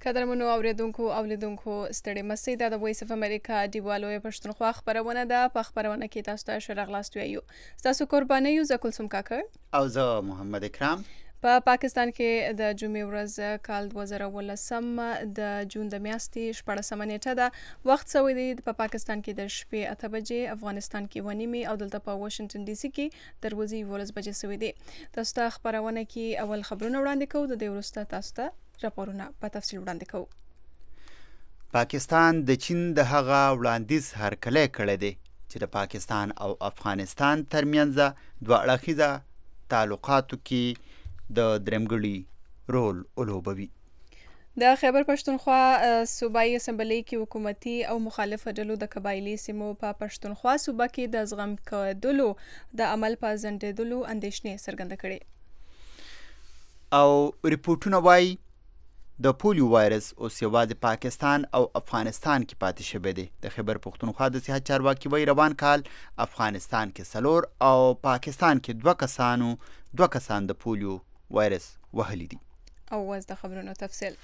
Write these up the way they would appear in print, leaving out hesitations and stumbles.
قدرمنو اوریدونکو او لیدونکو ستړي مسئ د وایس اف امریکا دیوالوی پښتونخوا خبرونه ده. په خبرونه کې تاسو ته ښه راغلاست وایو. تاسو قرباني یو زه کلثوم کاکړ او زه محمد اکرام. په پاکستان کې د جمعې ورځ کال 2018 د جون د میاشتې 14 نیټه ده. وخت سوی دی په پاکستان کې د شپې 8 بجې، افغانستان کې 9 او دلته په واشنگټن ډي سي کې د ورځې 12 بجې سوی دی. تاسو ته خبرونه کې اول خبرونه وړاندې کوو، د دې وروسته تاسو ته راپورونه په تفصیل وړاندې کوو. پاکستان د چین د هغه وړاندیز هرکلی کړی دی چې د پاکستان او افغانستان ترمنځ دوه اړخیزه تعلقاتو کې د درېمګړي رول ولوبوي. د خیبر پښتونخوا صوبایي اسمبلی کې حکومتي او مخالفه ډلو د قبایلي سیمو په پښتونخوا صوبه کې د زغم کولو د عمل په ځنډېدلو اندېښنې څرګنده کړې او ریپورتونه وایي د پولیو وایرس اوس یوازې پاکستان او افغانستان کې پاتې شوی دی. د خیبر پښتونخوا د صحت چارواکي وایي روان کال افغانستان کې 4 او پاکستان کې 2 کسان د پولیو وایرس وهلی دي. او اوس د خبرونو تفصیل.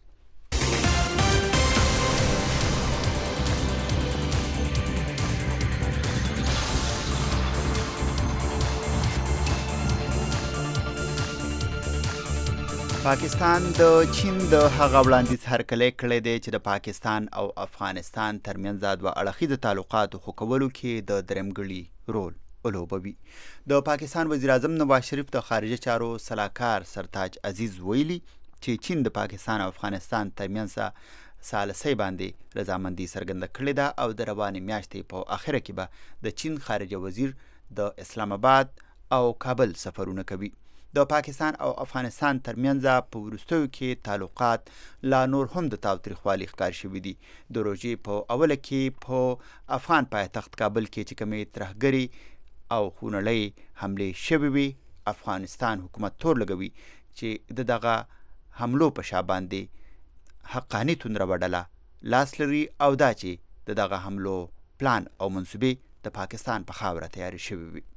پاکستان د چین د هغه وړاندیز هرکلی کړی دی چې د پاکستان او افغانستان ترمنځ دوه اړخیزه تعلقاتو ښه کولو کې د درېمګړي رول ولوبوي. د پاکستان وزیر اعظم نواز شریف د خارجه چارو سلاکار سرتاج عزیز ویلي چې چین د پاکستان او افغانستان ترمنځ ثالثۍ باندې رضامندي څرګنده کړې ده او د روانې میاشتې په اخره کې به د چین خارجه وزیر د اسلام آباد او کابل سفرونه کوي. د پاکستان او افغانستان ترمنځ په وروستیو کې تعلقات لا نور هم د تاوتریخوالي ښکار شوي دي. د روژې په اوله کې په افغان پایتخت کابل کې چې کومې ترهګرې او خونړۍ حملې شوې وي، افغانستان حکومت تور لګوي چې د دغه حملو په شا باندې حقاني توندروه ډله لاس لري او دا چې د دغه حملو پلان او منصوبې د پاکستان په خاوره تیارې شوې وي.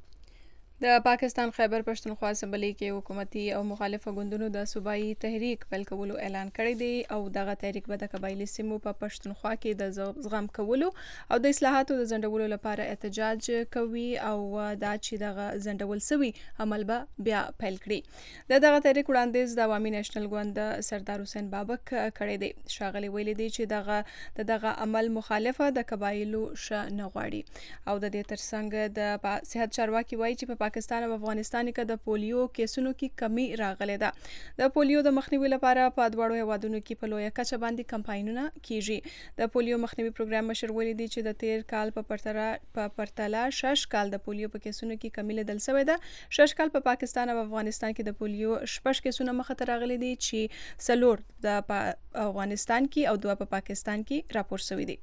د پاکستان خیبر پښتونخوا اسمبلی کې حکومتي او مخالفه ګوندونو د صوبایي تحریک پیل کولو اعلان کړی دی او دغه تحریک به د قبایلي سیمو په پښتونخوا کې د زغم کولو او د اصلاحاتو د ځنډولو لپاره احتجاج کوي او دا چې دغه ځنډول سوي عمل به بیا پیل کړي. دغه تحریک وړاندیز د عوامي نېشنل ګوند سردار حسین بابک کړی دی. ښاغلي ویلي دی چې دغه عمل مخالفه د قبایلو ښه نه غواړي او د دې ترڅنګ د صحت چارواکي وایي چې په پاکستان او افغانستان کې د پولیو کیسونو کې کمی راغلې ده. د پولیو د مخنیوي لپاره په دواړو هیوادونو کې په لویه کچه باندې کمپاینونه کیږي. د پولیو مخنیوي پروګرام مشر ویلي دی چې د تیر کال په پرتله 6 کال د پولیو په کیسونو کې کمی لیدل شوې ده. 6 کال په پاکستان او افغانستان کې د پولیو 6 کیسونه مخه ته راغلي دي چې 4 د افغانستان کې او 2 په پاکستان کې راپور شوي دي.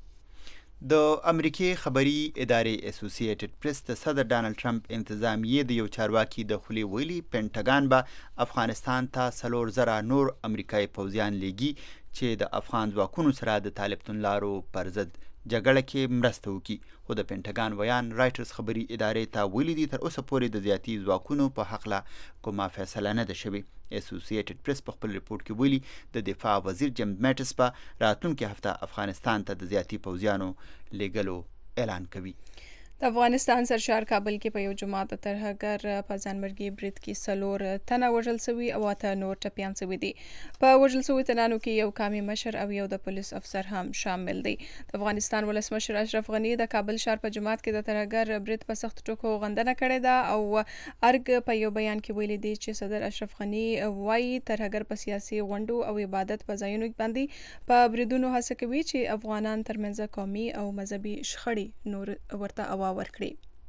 د امریکای خبري ادارې اسوسییټډ پریس د صدر ډانلډ ټرمپ انتظامیې د یو چارواکي د خولې ویلي پینټاګان به افغانستان ته 4,000 نور امریکایي پوځیان لیږي چې د افغان ځواکونو سره د طالبتون لارو پر ضد جګړه کې مرسته وکړي. خو د پینټاګان ویان رایټرز خبري ادارې ته ویلي دي تر اوسه پورې د زیاتي ځواکونو په حقله کومه فیصله نه ده شوې. اسوسییټډ پریس په خپل ریپورت کې ویلي د دفاع وزیر جیمز میټس په راتلونکي هفته افغانستان ته د زیاتي پوځیانو لیږلو اعلان کوي. د افغانستان سرشار کابل کې په یو جماعت د ترهګر په ځانمرګي برید کې 4 تنه وژل شوي او 8 نور ټپیان شوي دي. په وژل شوي تنانو کې یو قومي مشر او یو د پولیس افسر هم شامل دی. د افغانستان ولسمشر اشرف غني د کابل ښار په جماعت کې د ترهګر برید په سخت ټکو غندنه کړې ده او ارګ په یو بیان کې ویلي دی چې صدر اشرف غني وايي ترهګر په سیاسي غونډو او عبادت په ځایونو باندې په بریدونو هڅه کوي چې افغانان ترمنځ قومي او مذهبي شخړې نور ورته ورکړي.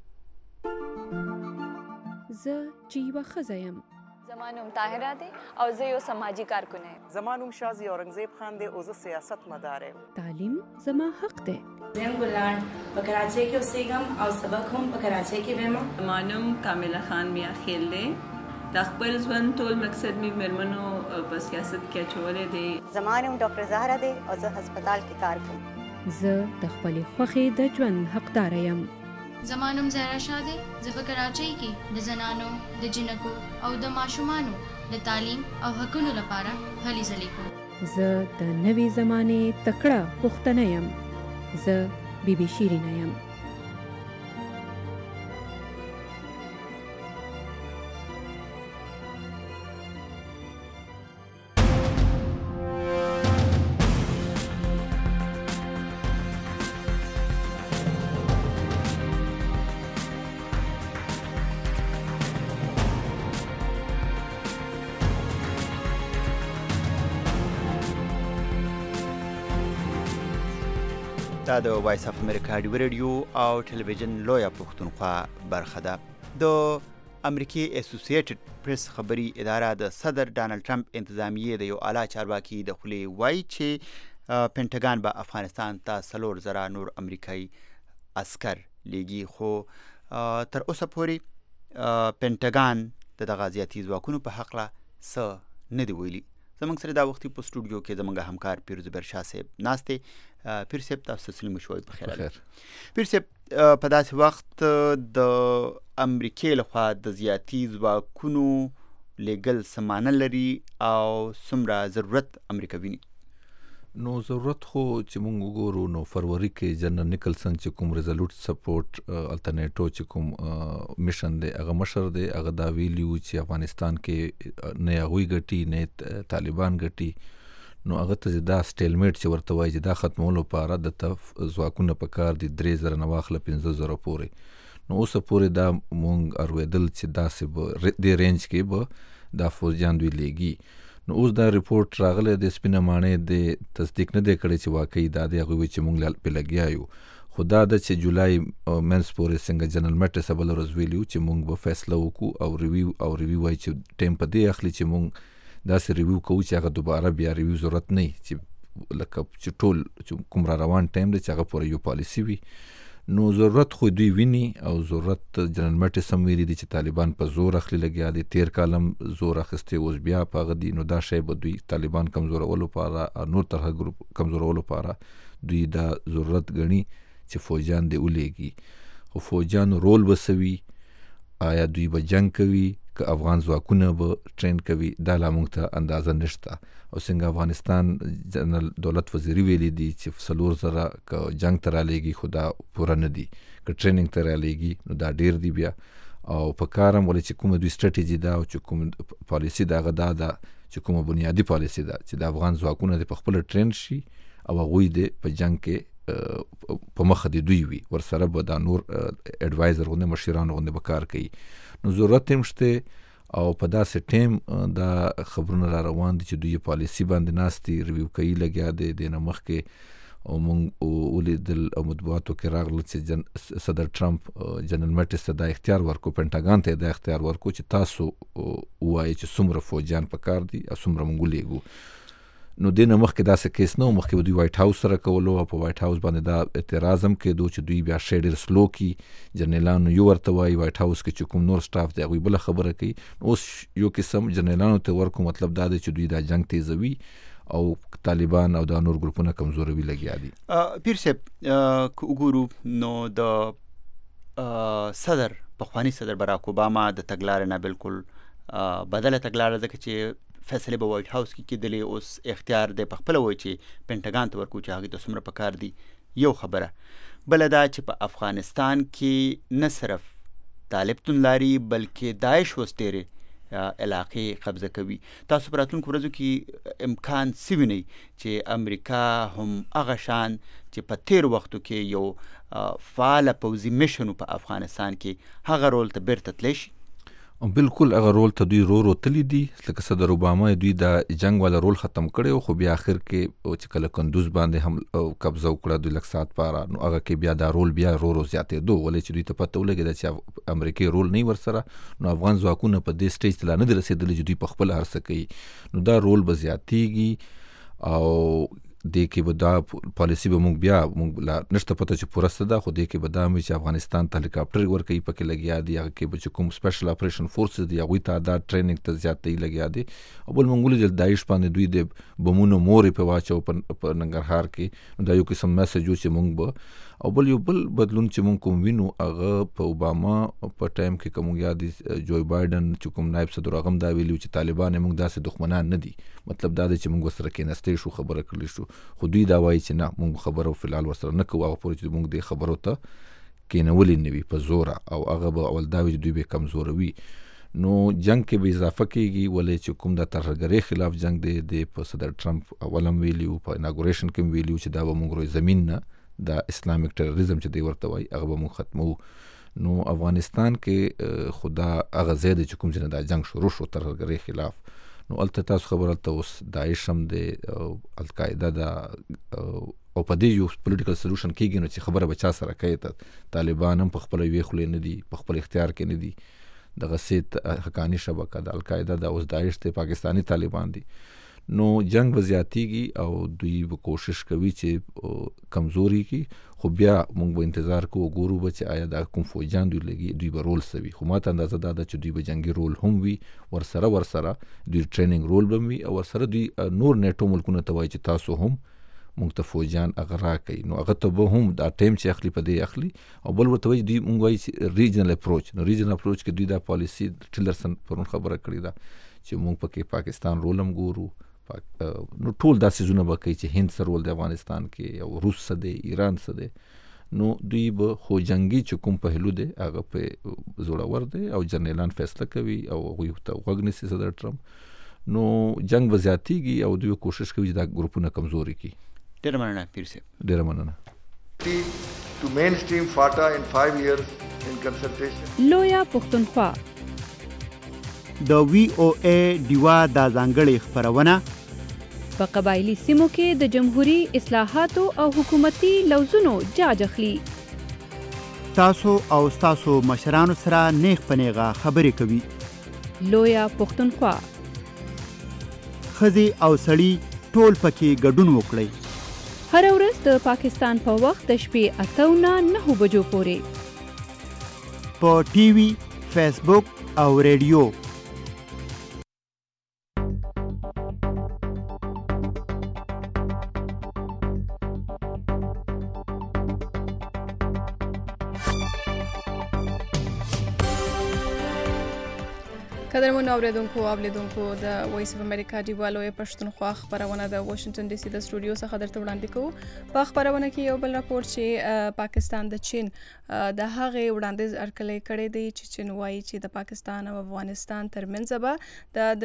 زه چې یوه ښځه یم. زما نوم طاهره دی او زه یو سماجي کارکن یم. زما نوم شازي اورنګزیب خان دی او زه سیاست مدار یم. تعلیم زما حق دی. زم ګلان په کراچۍ کې اوسېږم او سبق هم په کراچۍ کې وایم. زما نوم کامله خان میا خیل دی. د خپل ژوند ټول مقصد مې مېرمنو په سیاست کې اچولی دی. زما نوم ډاکټر زهره دی او زه هسپتال کې کار کوم. زه د خپلې خوښې د ژوند حقداره یم. زما نوم زهرا شاه دی. زه په کراچۍ کې د زنانو، د جنکو او د ماشومانو د تعلیم او حقونو لپاره هلې ځلې کوم. زه د نوې زمانې تکړه پښتنه یم. زه بیبي شیرینه یم. دا د وایس اف امریکا ریډیو او ټلویزیون لویه پښتونخوا برخه ده. د امریکای اسوسییټډ پریس خبري اداره د صدر ډانلډ ټرمپ انتظامیه د یو اعلی چارواکي د خولې وایي چې پینټاګان به افغانستان ته 4,000 نور امریکایي عسكر لیږي، خو تر اوسه پورې پینټاګان د دغه زیاتي ځواکونو په هکله څه نه دی ویلي. زموږ سره دا وختي په سټوډیو کې زموږ همکار پیروز برشاه صاحب ناست دی. پیر صاحب تاسو سلیم شوي په خیر. پیر صاحب په داسې وخت د امریکای لخوا د زیاتی ځواکونو لیګل سمانه لري او څومره ضرورت امریکا ویني؟ نو ضرورت خو چې مونږ وګورو نو فروری کې جنرال نیکلسن چې کوم ریزولوټ سپورټ الټرنیټو چې کوم میشن دی هغه مشر دی، هغه دا ویلیو چې افغانستان کې نه هغوی ګټي نه طالبان ګټي. نو هغه ته دا سټیلمیټ چې ورته وایي چې دا ختمولو لپاره د ځواکونه په کار دي 3,000 نه واخله 15,000 پورې. نو اوسه پورې دا مونږ ارویدل چې داسې به دې رینج کې به دا فوجیان دوی لیږي. نو اوس دا ریپورټ راغلی د سپینه ماڼۍ د تصدیق نه دی کړی چې واقعي دا دی هغوی چې مونږ پې لګیا یو، خو دا ده چې جولای منځ پورې څنګه جنرال میټس بله ورځ ویلي چې مونږ به فیصله وکړو او ریویو وایي چې ټایم په دې اخلي چې مونږ داسې ریویو کوو چې هغه دوباره بیا ریویو ضرورت نه وي، چې لکه چې ټول کوم را روان ټایم دی چې هغه پورې یو پالیسي وي. نو ضرورت خو دوی ویني او ضرورت جنرال میټس هم ویلي دي چې طالبان په زور اخلي لګیا دي، تیر کالم زور اخیستی اوس بیا په هغه دي. نو دا شی به دوی طالبان کمزورولو لپاره نور طرحه ګروپ کمزورولو لپاره دوی دا ضرورت ګڼي چې فوجیان دې ولیږي. خو فوجیانو رول به څه وي؟ آیا دوی به جنګ کوي که افغان ځواکونه به ټرین کوي؟ دا لا موږ ته اندازه نشته. او څنګه افغانستان جنرال دولت وزیري ویلي دي چې 4,000 که جنګ ته رالیږي خو دا پوره نه دي، که ټریننګ ته رالیږي نو دا ډیر دی بیا. او په کار هم ولې چې کومه دوی سټریټیجي ده او چې کوم پالیسي ده هغه دا ده چې کومه بنیادي پالیسي ده چې د افغان ځواکونه د په خپله ټرین شي او هغوی د په جنګ کې په مخه د دوی وي، ورسره به دا نور اډوایزر غوندې مشران غوندې به کار کوي. نو ضرورت هم شته او په داسې ټیم دا خبرونه را روان دي چې دوی پالیسي باندې ناست دي، ریویو کوي لګیا دی. د نه مخکې او مونږ ولیدل او مطبوعاتو کې راغله چې صدر ټرمپ جنرال میټس ته دا اختیار ورکو، پینټاګان ته دا اختیار ورکو چې تاسو ووایئ چې څومره فوجیان په کار دي او څومره مونږ ولیږو. نو دې نه مخکې داسې کیس نه و، مخکې به دوی وایټ هاوس سره کولو او په وایټ هاوس باندې دا اعتراض هم کېدو چې دوی بیا شی ډېر سلو کړي. جنرالانو یو ورته وایي وایټ هاوس کې چې کوم نور سټاف دی هغوی بله خبره کوي. اوس یو قسم جنرالانو ته ورکو، مطلب دا دی چې دوی دا جنګ تیزوي او طالبان او دا نور ګروپونه کمزوروي لګیا دي. پیر صاحب که وګورو نو د صدر پخوانی صدر براک اوباما د تګلارې نه بالکل بدله تګلاره، ځکه چې فیصله به وایټ هاوس کې کېدلې، اوس اختیار دی په خپله وایي چې پینټاګان ته ورکو چې هغې ته څومره په کار دي. یو خبره بله دا چې په افغانستان کې نه صرف طالبتون لاري بلکې داعش اوس ډېرې علاقې قبضه کوي. تاسو په راتلونکو ورځو کې امکان څه وینئ چې امریکا هم هغه شان چې په تېرو وختو کې یو فعاله پوځي میشن په افغانستان کې هغه رول ته بیرته تللی شي؟ بالکل هغه رول ته دوی رو تللی دي. لکه صدر اوباما دوی دا جنگ والا رول ختم کړی، خو بیا آخر کې چې کله کندوز باندې هم قبضه وکړه 2 لک سات پاره، نو هغه کې بیا دا رول بیا رو زیاتېدو، ولې چې دوی ته پته ولګېده چې امریکایي رول نه وي ورسره. نو افغان ځواکونه په دې سټیج ته لا نه دي رسېدلي چې دوی په خپله هر څه کوي. نو دا رول به زیاتېږي او دې کې به دا پالیسي به مونږ بیا مونږ لا نشته پته چې پوره څه ده، خو دې کې به دا وي چې افغانستان ته هلیکاپټر ورکوي پکې لګیا دي، هغه کې به چې کوم سپیشل اپریشن فورسز دي هغوی ته دا ټریننګ ته زیاتې لګیا دي. او بل مونږ ولیدل داعش باندې دوی د بمونو مورې پې واچو په ننګرهار کې. نو دا یو قسم میسج و چې مونږ به او بل یو بل بدلون چې مونږ کوم وینو هغه په اوباما په ټایم کې کوم یاد جوی بایدن چې کوم نائب صدر هغه دا ویلو چې طالبان موږ داسې دښمنان نه دي. مطلب دا دی چې موږ سره کېناستې شو خبره کړلی شو، خو دوی دا وایي چې نه موږ خبرو فلحال ورسره نه کوو هغه پورې چې موږ دې خبرو ته کېنولې نه وي په زوره، او هغه به اول دا وي چې دوی به کمزوروي. نو جنگ کې به اضافه کېږي، ولې چې کوم د ترهګرۍ خلاف جنگ دی د په صدر ټرمپ اولم ویلیو په اناګوریشن کې ویلیو چې دا به موږ روی زمين نه د اسلامیک ټیرریزم چې دی ورته وایي هغه به موږ ختمو. نو افغانستان کې خدا هغه زیاده چې کوم ځنه دا جنگ شروع شو ترهګرۍ خلاف، نو البته تاسو خبره ته اوس داعش هم د القاعده دا او په دې یو پولیټیکل سولوشن کېږي نو چې خبره بچا سره کوي ته طالبان هم په خپل وی خلې نه دي، په خپل اختیار کې نه دي. د غسیت حقانی شبکه د القاعده د اوس داعش ته پاکستانی طالبان دي. نو جنگ وزیاتیږي او دوی به کوشش کوي چې کمزوري کی، خو بیا موږ به انتظار کوو ګورو به چې آیا دا کوم فوجان دوی لګي دوی به رول سوي. خو ماته اندازه دا ده چې دوی به جنگي رول هم وي، ورسره دوی ټریننګ رول به وي، او ورسره دوی نور نیټو ملکونه ته وایي چې تاسو هم موږ ته فوجان اغرا کوي. نو هغه ته به هم دا ټیم چې اخلي په دې اخلي، او بل ورته وایي دوی موږ وایي چې ریجنل اپروچ. نو ریجنل اپروچ کې دوی دا پالیسی ټیلرسن پرون خبره کړې ده چې موږ پکې پاکستان رول هم ګورو. نو ټول دا سيزونه به کوي چې هند سره ول د افغانستان کې او روس سره دی، ایران سره دی. نو دوی به خو جنگي چې کوم پهلو دی هغه په زوړور دی او جنرالان فیصله کوي او هغوی ته غوږ نیسي صدر ټرمپ. نو جنگ به زیاتیږي او دوی کوشش کوي چې دا ګروپونه کمزوري کړي. ډېر مننه پیر صاحب. ډېر مننه. To mainstream FATA in 5 years in consultation. لویا پښتونخوا د وی او ای دیوا د ځانګړې خبرونه په قبایلی سیمو کې د جمهوریت اصلاحاتو او حکومتي لوزونو جاج اخلي. تاسو او تاسو مشرانو سره نیغ په نیغه خبرې کوي. لویا پښتونخوا خزي او سړی ټول پکې ګډون وکړي. هر ورځ د پاکستان په وخت د شپې 8 نه 9 بجو پورې په ټي وي، فیسبوک او ریډیو. قدرمنو اوریدونکو او لیدونکو د وایس اف امریکا ډیوا لوی پښتونخوا خبرونه د واشنگټن ډي سي د سټوډیو څخه درته وړاندې کوو. په خبرونه کې یو بل راپور چې پاکستان د چین د هغې وړاندیز ارکلی کړی دی چې چین وایي چې د پاکستان او افغانستان ترمنځ به د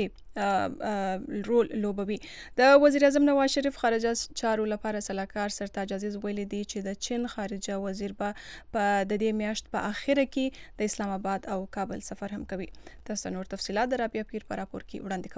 درېمګړي رول لوبوي. د وزیر اعظم نواز شریف خارجه چارو لپاره سلاکار سرتاج عزیز ویلي دی چې د چین خارجه وزیر به په د دې میاشت په اخره کې د اسلام آباد او کابل سفر هم کوي. تاسو نور تفصيلات د رابعه پیر پر راپور کې وړاندې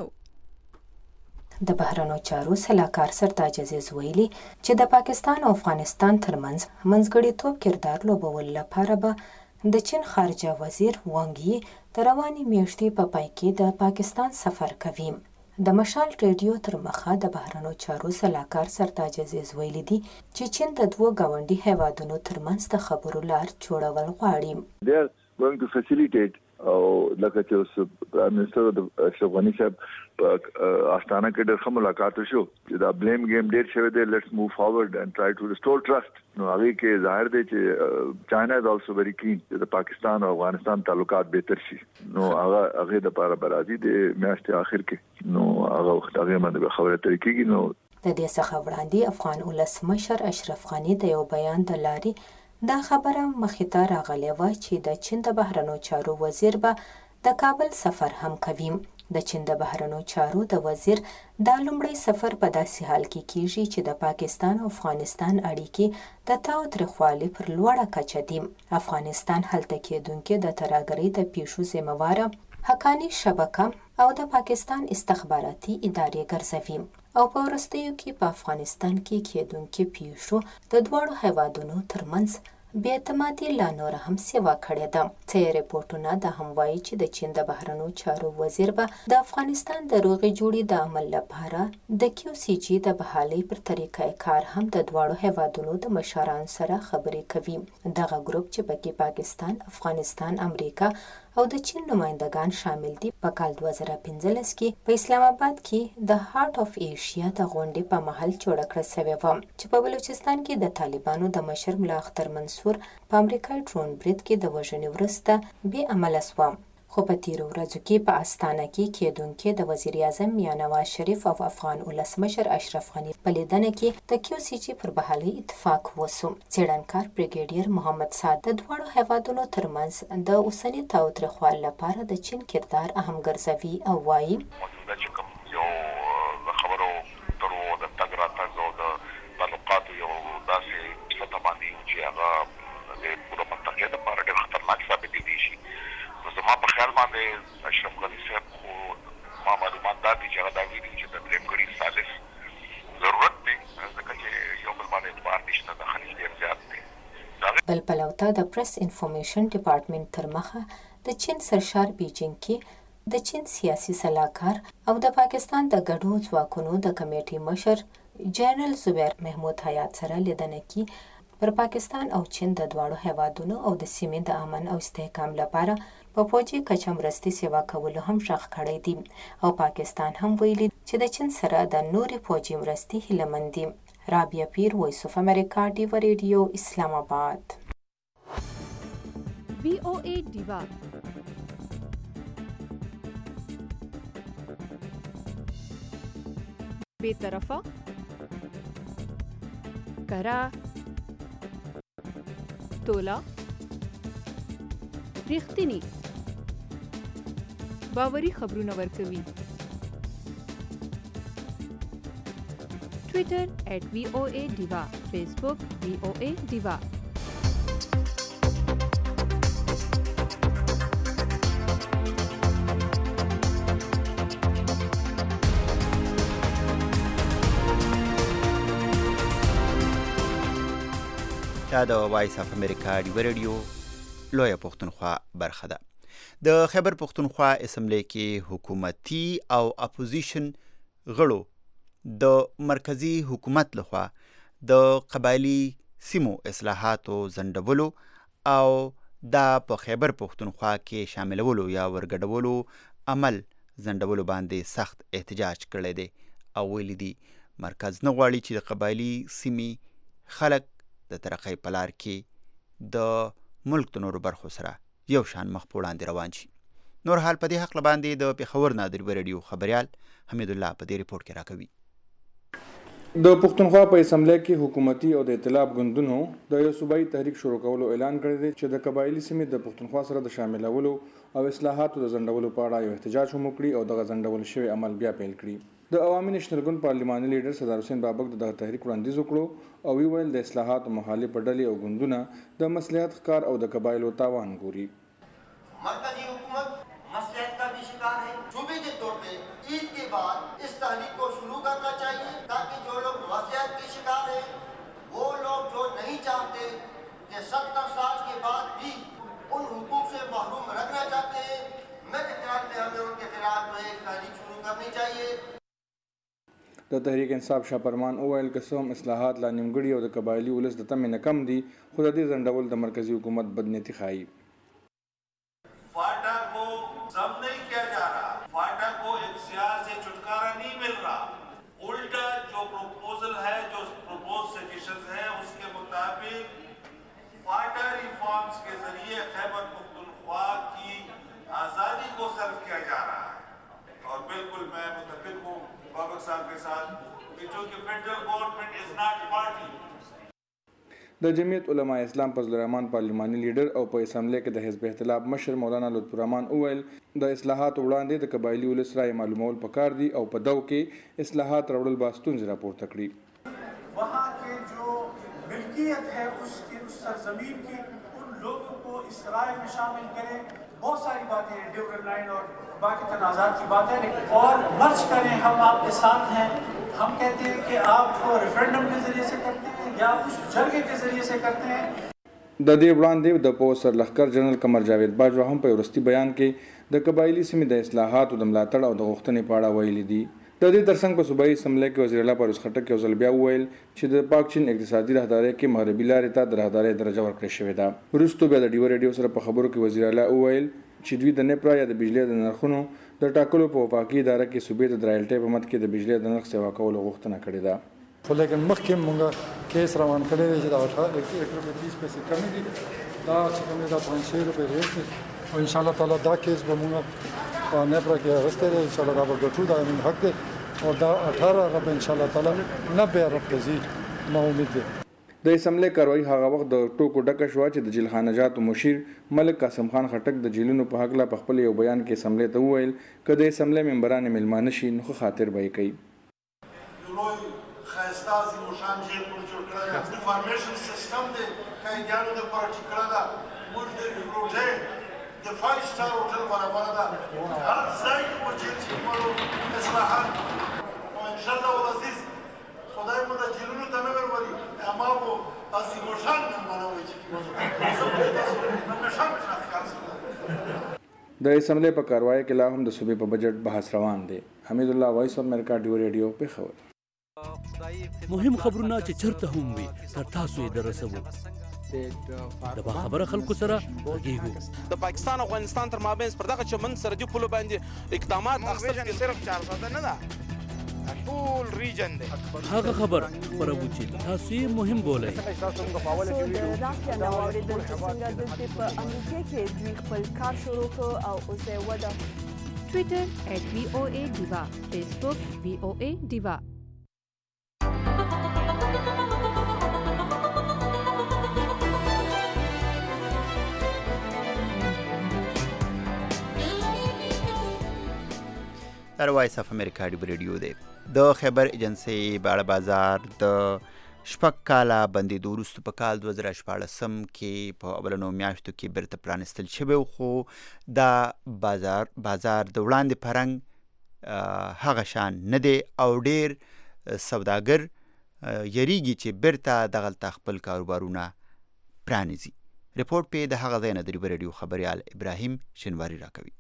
کوو. د بهرنیو چارو سلاکار سرتاج عزیز ویلي چې د پاکستان او افغانستان ترمنځ منځګړیتوب کردار لوبول لپاره به د چین خارجه وزیر وانګ یی د روانې میاشتې په پای کې د پاکستان سفر کوي. د مشال ریډیو تر مخه د بهرنیو چارو سلاکار سرتاج عزیز ویلي دي چې چین د دوه ګاونډي هیوادونو ترمنځ د خبرو لار جوړول غواړي. They are going to facilitate او لکه چې اوس منسټر د اشرف غنی صاحب آستانه کې ډېر ښه ملاقات وشو چې دا بلیم گیم ډېر شوی دی. لیټس موو فارورډ اینڈ ټرای ټو ریسټور ټرست. نو هغه کې ظاهر دی چې چاینا از آلسو ویری کین چې د پاکستان او افغانستان تعلقات بهتر شي. نو هغه د لپاره برازي د میاشتې اخر کې نو هغه وخت هغه باندې خبره ترې کېږي. نو د دې څخه وړاندې افغان ولسمشر اشرف غنی د یو بیان د لارې دا خبره مخې ته راغلې وه چې د چین د بهرنیو چارو وزیر به د کابل سفر هم کوي. د چین د بهرنیو چارو د وزیر دا لومړی سفر په داسې حال کې کیږي چې د پاکستان او افغانستان اړیکې د تاوتریخوالي پر لوړه کچه دي. افغانستان هلته کېدونکې د ترهګرۍ د پیښو ذمهواره حقانی شبکه او د پاکستان استخباراتي ادارې ګرځوي او په وروستیو کې په افغانستان کې کېدونکې پیښو د دواړو هیوادونو ترمنځ بې اعتمادي لا نور هم سیوا کړې ده. څه ریپورټونه دا هم وایي چې د چین د بهرنیو چارو وزیر به د افغانستان د روغې جوړې د عمل لپاره د QCG د بحالۍ پر طریقه کار هم د دواړو هیوادونو د مشرانو سره خبرې کوي. دغه ګروپ چې پکې پاکستان، افغانستان، امریکا او د چین نمایندگان شامل دي په کال 2015 کې په اسلام آباد کې د هارت اف ایشیا د غونډې په محل جوړه کړه شوې وه چې په بلوچستان کې د طالبانو د مشر ملا اختر منصور په امریکایي ډرون برید کې د وژنې وروسته بې عمله شوه. خو په تیرو ورځو کې په استانه کې کېدونکې د وزیر اعظم میاں نواز شریف او افغان ولسمشر اشرف غني په لیدنه کې د QCG پر بحالۍ اتفاق وسو. څېړنکار بریګیډیر محمد سعد د دواړو هیوادونو ترمنځ د اوسني تاوتریخوالي لپاره د چین کردار اهم ګرځوي او وایي اشرف غني صاحب خو ما معلومات دا دي چې هغه دا ویلي چې د دریم ګړي ثالث ضرورت دی ځکه چې یو بل باندې اعتبار نشته د خلیج ډېر زیات دی. بل پلو ته د پریس انفارمیشن ډپارټمنټ تر مخه د چین سرشار بیجینګ کې د چین سیاسي سلاکار او د پاکستان د ګډو ځواکونو د کمیټې مشر جنرال زبیر محمود حیات سره لیدنه کې پر پاکستان او چین د دواړو هیوادونو او د سیمې د امن او استحکام لپاره په فوجي کچه مرستې سیوا کولو هم غږ کړی دی او پاکستان هم ویلي چې د چین سره د نورې فوجي مرستې هیلهمند دي. رابعه پیر، وایس اف امریکا، ډیوا ریډیو، اسلام آباد. VOA ډیوا بے طرفه کرا تولا ریښتینی باوري خبرونه ورکوي. ټویټر @VOA ډیوا، فیسبوک VOA ډیوا. دا د وایس اف امریکا ډیوا ریډیو لویه پښتونخوا برخه ده. د خیبر پښتونخوا اسمبلی کې حکومتي او اپوزیشن غړو د مرکزی حکومت لخوا د قبایلی سیمو اصلاحاتو ځنډولو او دا په خیبر پښتونخوا کې شاملولو یا ورګډولو عمل ځنډولو باندې سخت احتجاج کړی دی او ویلي دي مرکز نه غواړي چې د قبایلی سیمې خلک د ترقۍ په لار کې د ملک د نورو برخو سره یو شان مخ په وړاندې روان شي. نور حال په دې حق باندې د پېښور نه د ډیوا ریډیو خبریال حمید الله په دې ریپورت کې راکوي. د پښتونخوا په اسمبلی کې حکومتي او د ائتلاف ګوندونو د یو صوبایي تحریک شروع کولو اعلان کړی دی چې د قبایلی سیمې د پښتونخوا سره د شاملولو او اصلاحاتو د ځنډولو په اړه یو احتجاج هم وکړي او دغه ځنډول شوی عمل بیا پیل کړي. د عوامي نېشنل ګوند پارلماني لیډر سردار حسین بابک دغه تحریک وړاندیز وکړو او ویل د اصلاحاتو مخالف ډلې او ګوندونه د مصلحت ښکار او د قبایلو تاوان ګوري. مرکزی حکومت مصلحت کا بھی شکار ہے. صوبے کے طور پہ عید کے بعد اس تحریک کو شروع کرنا چاہیے تاکہ جو لوگ مصلحت کے شکار ہیں وہ لوگ جو نہیں چاہتے کہ 70 سال کے بعد بھی ان حقوق سے محروم رکھنا چاہتے ہیں میرے خیال میں ہمیں ان کے خلاف ایک تحریک شروع کرنی چاہیے. د تحریک انصاف شاپرمان اویل که څه هم اصلاحات لا نیمګړي او د قبایلي ولس د تمې نه کم دي خو د دې ځنډول د مرکزی حکومت بدنیتي ښایي. فاٹا کو ضم نہیں کیا جا رہا. فاٹا کو اختیار سے چھٹکارا نہیں مل رہا. الٹا جو پروپوزل ہے جو پروپوز سجیشنز ہیں اس کے مطابق فاٹا ریفارمز کے ذریعے خیبر پختونخوا کی آزادی کو صرف کیا جا رہا ہے اور بالکل میں متفق ہوں بابک صاحب کے ساتھ کہ چونکہ فیڈرل گورنمنٹ از ناٹ پارٹی. د جمعیت علماء اسلام فضل الرحمن پارلماني لیډر او په اسمبلی کې د حزب اختلاف مشر مولانا لطف الرحمن اویل د اصلاحاتو وړاندې د قبایلي ولس رایې معلومول پکار دي او په دو کې اصلاحات راوړل به ستونزې راپورته کړي. وہاں کے جو ملکیت ہے اس سرزمین کی ان لوگوں کو اس رائے میں شامل کریں. بہت ساری باتیں ہیں ڈیورل لائن اور باقی تنازعات کی باتیں اور مرچ کریں. ہم آپ کے ساتھ ہیں. ہم کہتے ہیں کہ آپ کو ریفرینڈم کے ذریعے سے کرتے ہیں یا اس جرگے کے ذریعے سے کرتے ہیں. د دې وړاندې د پوځ سرلښکر جنرال قمر جاوید باجوا هم په وروستي بیان کې د قبایلي سیمې د اصلاحاتو د ملاتړ او د غوښتنې په اړه ویلي دي. د دې ترڅنګ په صوبایي اسمبلی کې وزیر اعلی پرویز خټک یو ځل بیا وویل چې د پاک چین اقتصادي راهدارۍ کې مغربي لارې ته د راهدارۍ درجه ورکړې شوې ده. وروسته بیا د ډیو ریډیو سره په خبرو کې وزیر اعلی وویل چې دوی د نپرا یا د بجلی د نرخونو د ټاکلو په وفاقي اداره کې صوبې ته د رایلټۍ په مد کې د بجلی د نرخ سیوا کولو غوښتنه کړې ده. خو لیکن مخکې مونږ کیس روان کړی دی چې دا 1 روپۍ 30 پیسې کمې دي، دا چې کوم دا 500 روپۍ ریټ دی او ان شاء الله تعالی دا کیس به مونږ په نپرا کې اغستی دی. ان شاء الله دا به ګټو، دا زموږ حق دی او دا 18 هغه به ان شاء الله تعالی 90 ارب ته ځي. ما امید دی. د اسمبلی کاروایی هغه وخت د ټوکو ډکه شوه چې د جیل خانجاتو مشیر ملک قاسم خان خټک د جیلونو په هکله په خپل یو بیان کې اسمبلی ته وویل که د اسمبلی ممبران میلمانه شي نو ښه خاطر به یې کوي. ښایسته زموشان جیل موږ جوړ کړی دی، انفارمیشن سیسټم دی قیدیانو دپاره چې کړی ده. موږ د روژې د 5 سټار هوټل برابره ده، هر ځای کې په جیل چې کومو اصلاحات او انشاءالله العزیز خدای مو د جیلونو ته نه ورولي، اما مو از زموشان میلمانه وایي چې زه به تاسو همیشه ښکار سم. د اسمبلی په کاروایی کې لا هم د صوبې په بجټ بحث روان دی. حمید الله وایس اف امریکا ډیو ریډیو پېښور. مهم خبرونه چې چرته هم وي تر تاسو یې درسوو. د باخبره خلکو سره غږیږو. د پاکستان او افغانستان تر مابین پر دغه چمن سرحدي پولو باندې اقدامات اخیستل صرف 400 نه ده، ټول ریجن دی. هغه خبر خبرو چې تاسو یې مهم بولئ. د راکیا نو اوریدل چې څنګه د په امریکا کې دوی خپل کار شروع کړ او اوس یې وده. ټویټر @VOA Diva، فیسبوک VOA Diva. وایس اف امریکا ډیو ریډیو دی. د خیبر ایجنسی باړه بازار د شپږ کاله بندېدو وروسته په کال 2014 کې په اولنو میاشتو کې بیرته پرانستل شوی، خو دا بازار د وړاندې پرنګ هغه شان نه دی او ډیر سوداګر یریږي چې بیرته دغلته خپل کاروبارونه پرانیزي. رپورټ په د هغه ځای نه د ډیو ریډیو خبریال ابراهیم شنواری راکوي.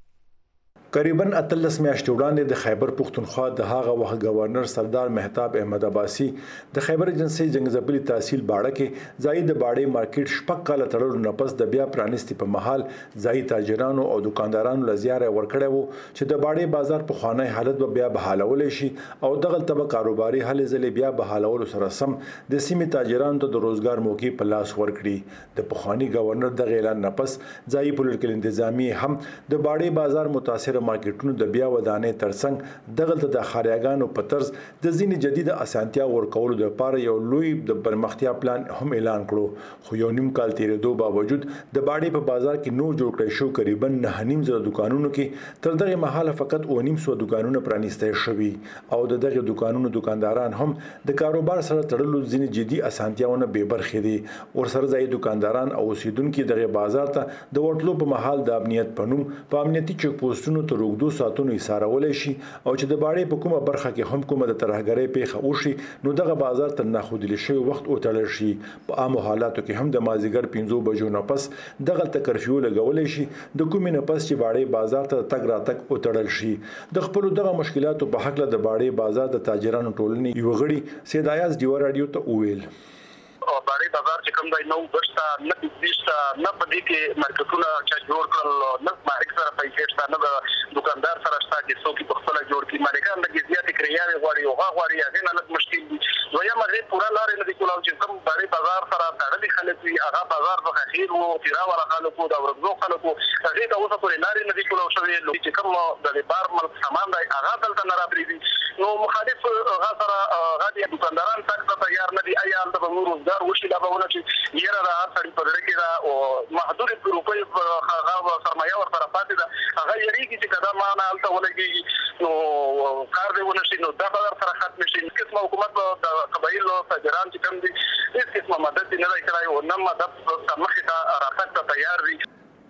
قریباً 18 میاشتې وړاندې د خیبر پښتونخوا د هغه وخت گورنر سردار مهتاب احمد عباسي د خیبر ایجنسی جنگزبلی تحصیل باړه کې ځای د باړې مارکیټ شپږ کاله تړلو نه پس د بیا پرانستي په محل ځای تاجرانو او دکاندارانو لزیاره ورکړی وو چې د باړې بازار په خوانی حالت به بیا بحالول شي او دغه تبه کاروباري هلې ځلې بیا بحالول سره سم د سیمې تاجرانو ته د روزګار موقع په لاس ورکړي. د پخوانی گورنر د اعلان نه پس ځای پولیټیکل انتظامی هم د باړې بازار متاثر مارکیټونو د بیا ودانې ترڅنګ دغلته د خاریاګانو په طرز د ځینې جدید اسانتیا ورکولو لپاره یو لوی د پرمختیا پلان هم اعلان کړو. خو یو نیم کال تیرېدو باوجود د باړې په بازار کې نو جوړ کړی شو قریبا 9.5 دکانونو کې تر دغه مهاله فقط 900 دکانونه پرانیستل شوي او د دغه دکانونو دکانداران هم د کاروبار سره تړلو ځینې جدي اسانتیاونه به برخې دي. ورسره ځای دکانداران او اوسیدونکو دغه بازار ته د ورتلو په محل د امنیت پنوم په امنیتي چک پوسټونو ته روغدو ساتونو ایثارولای شي او چې د باړې په کومه برخه کې هم کومه د ترهګرۍ پیښه وشي نو دغه بازار ته ناخودل شي وخت او تړل شي. په عامو حالاتو کې هم د مازیګر 5 بجو نه پس دغه تکرفیو لګولای شي د کومې نه پس چې باړې بازار ته تګ راتګ او تړل شي. د خپل دغه مشکلاتو په حق له د باړې بازار د تاجرانو ټولنې یو غړي سید ایاز ډیو رادیو ته وویل باړې بازار چې کوم دی نو بشتا نه بيشتا نه پدې کې مارکیټونه چې جوړ کړل نه مارکیټ سره پیسې شته نه دکاندار سره شته چې څوک په خپل جوړ کړي مالکان د زیاتې کریاوي غواړي او غواړي هغه نه لږ مشکل دي. دویم هغه پورا لارې نه دي کولای چې کوم باړې بازار سره تړلې خلک وي هغه بازار په خیر وو تیرا ولا خلکو دا ورغلو خلکو هغه ته اوسه پورې لارې نه دي کولای شوی چې کوم د بار مل سامان دی هغه دلته نه راپریږي. نو مخالف هغه سره هغه دکانداران تک تیار نه دي ایا د روزګار وشي دا به ونه یره دا سړي په لړ کې دا او محدود روپۍ هغه سرمایه ورته پاتې ده هغه یریږي چې کدا معنا الته ولګي نو کار دی ونه شي نو دا به سره ختم شي. قسمه حکومت د قبایلو تاجران چې کوم دي هیڅ قسمه مدد نه راکړای او نه مدد سمخه ته راځه تیار دي.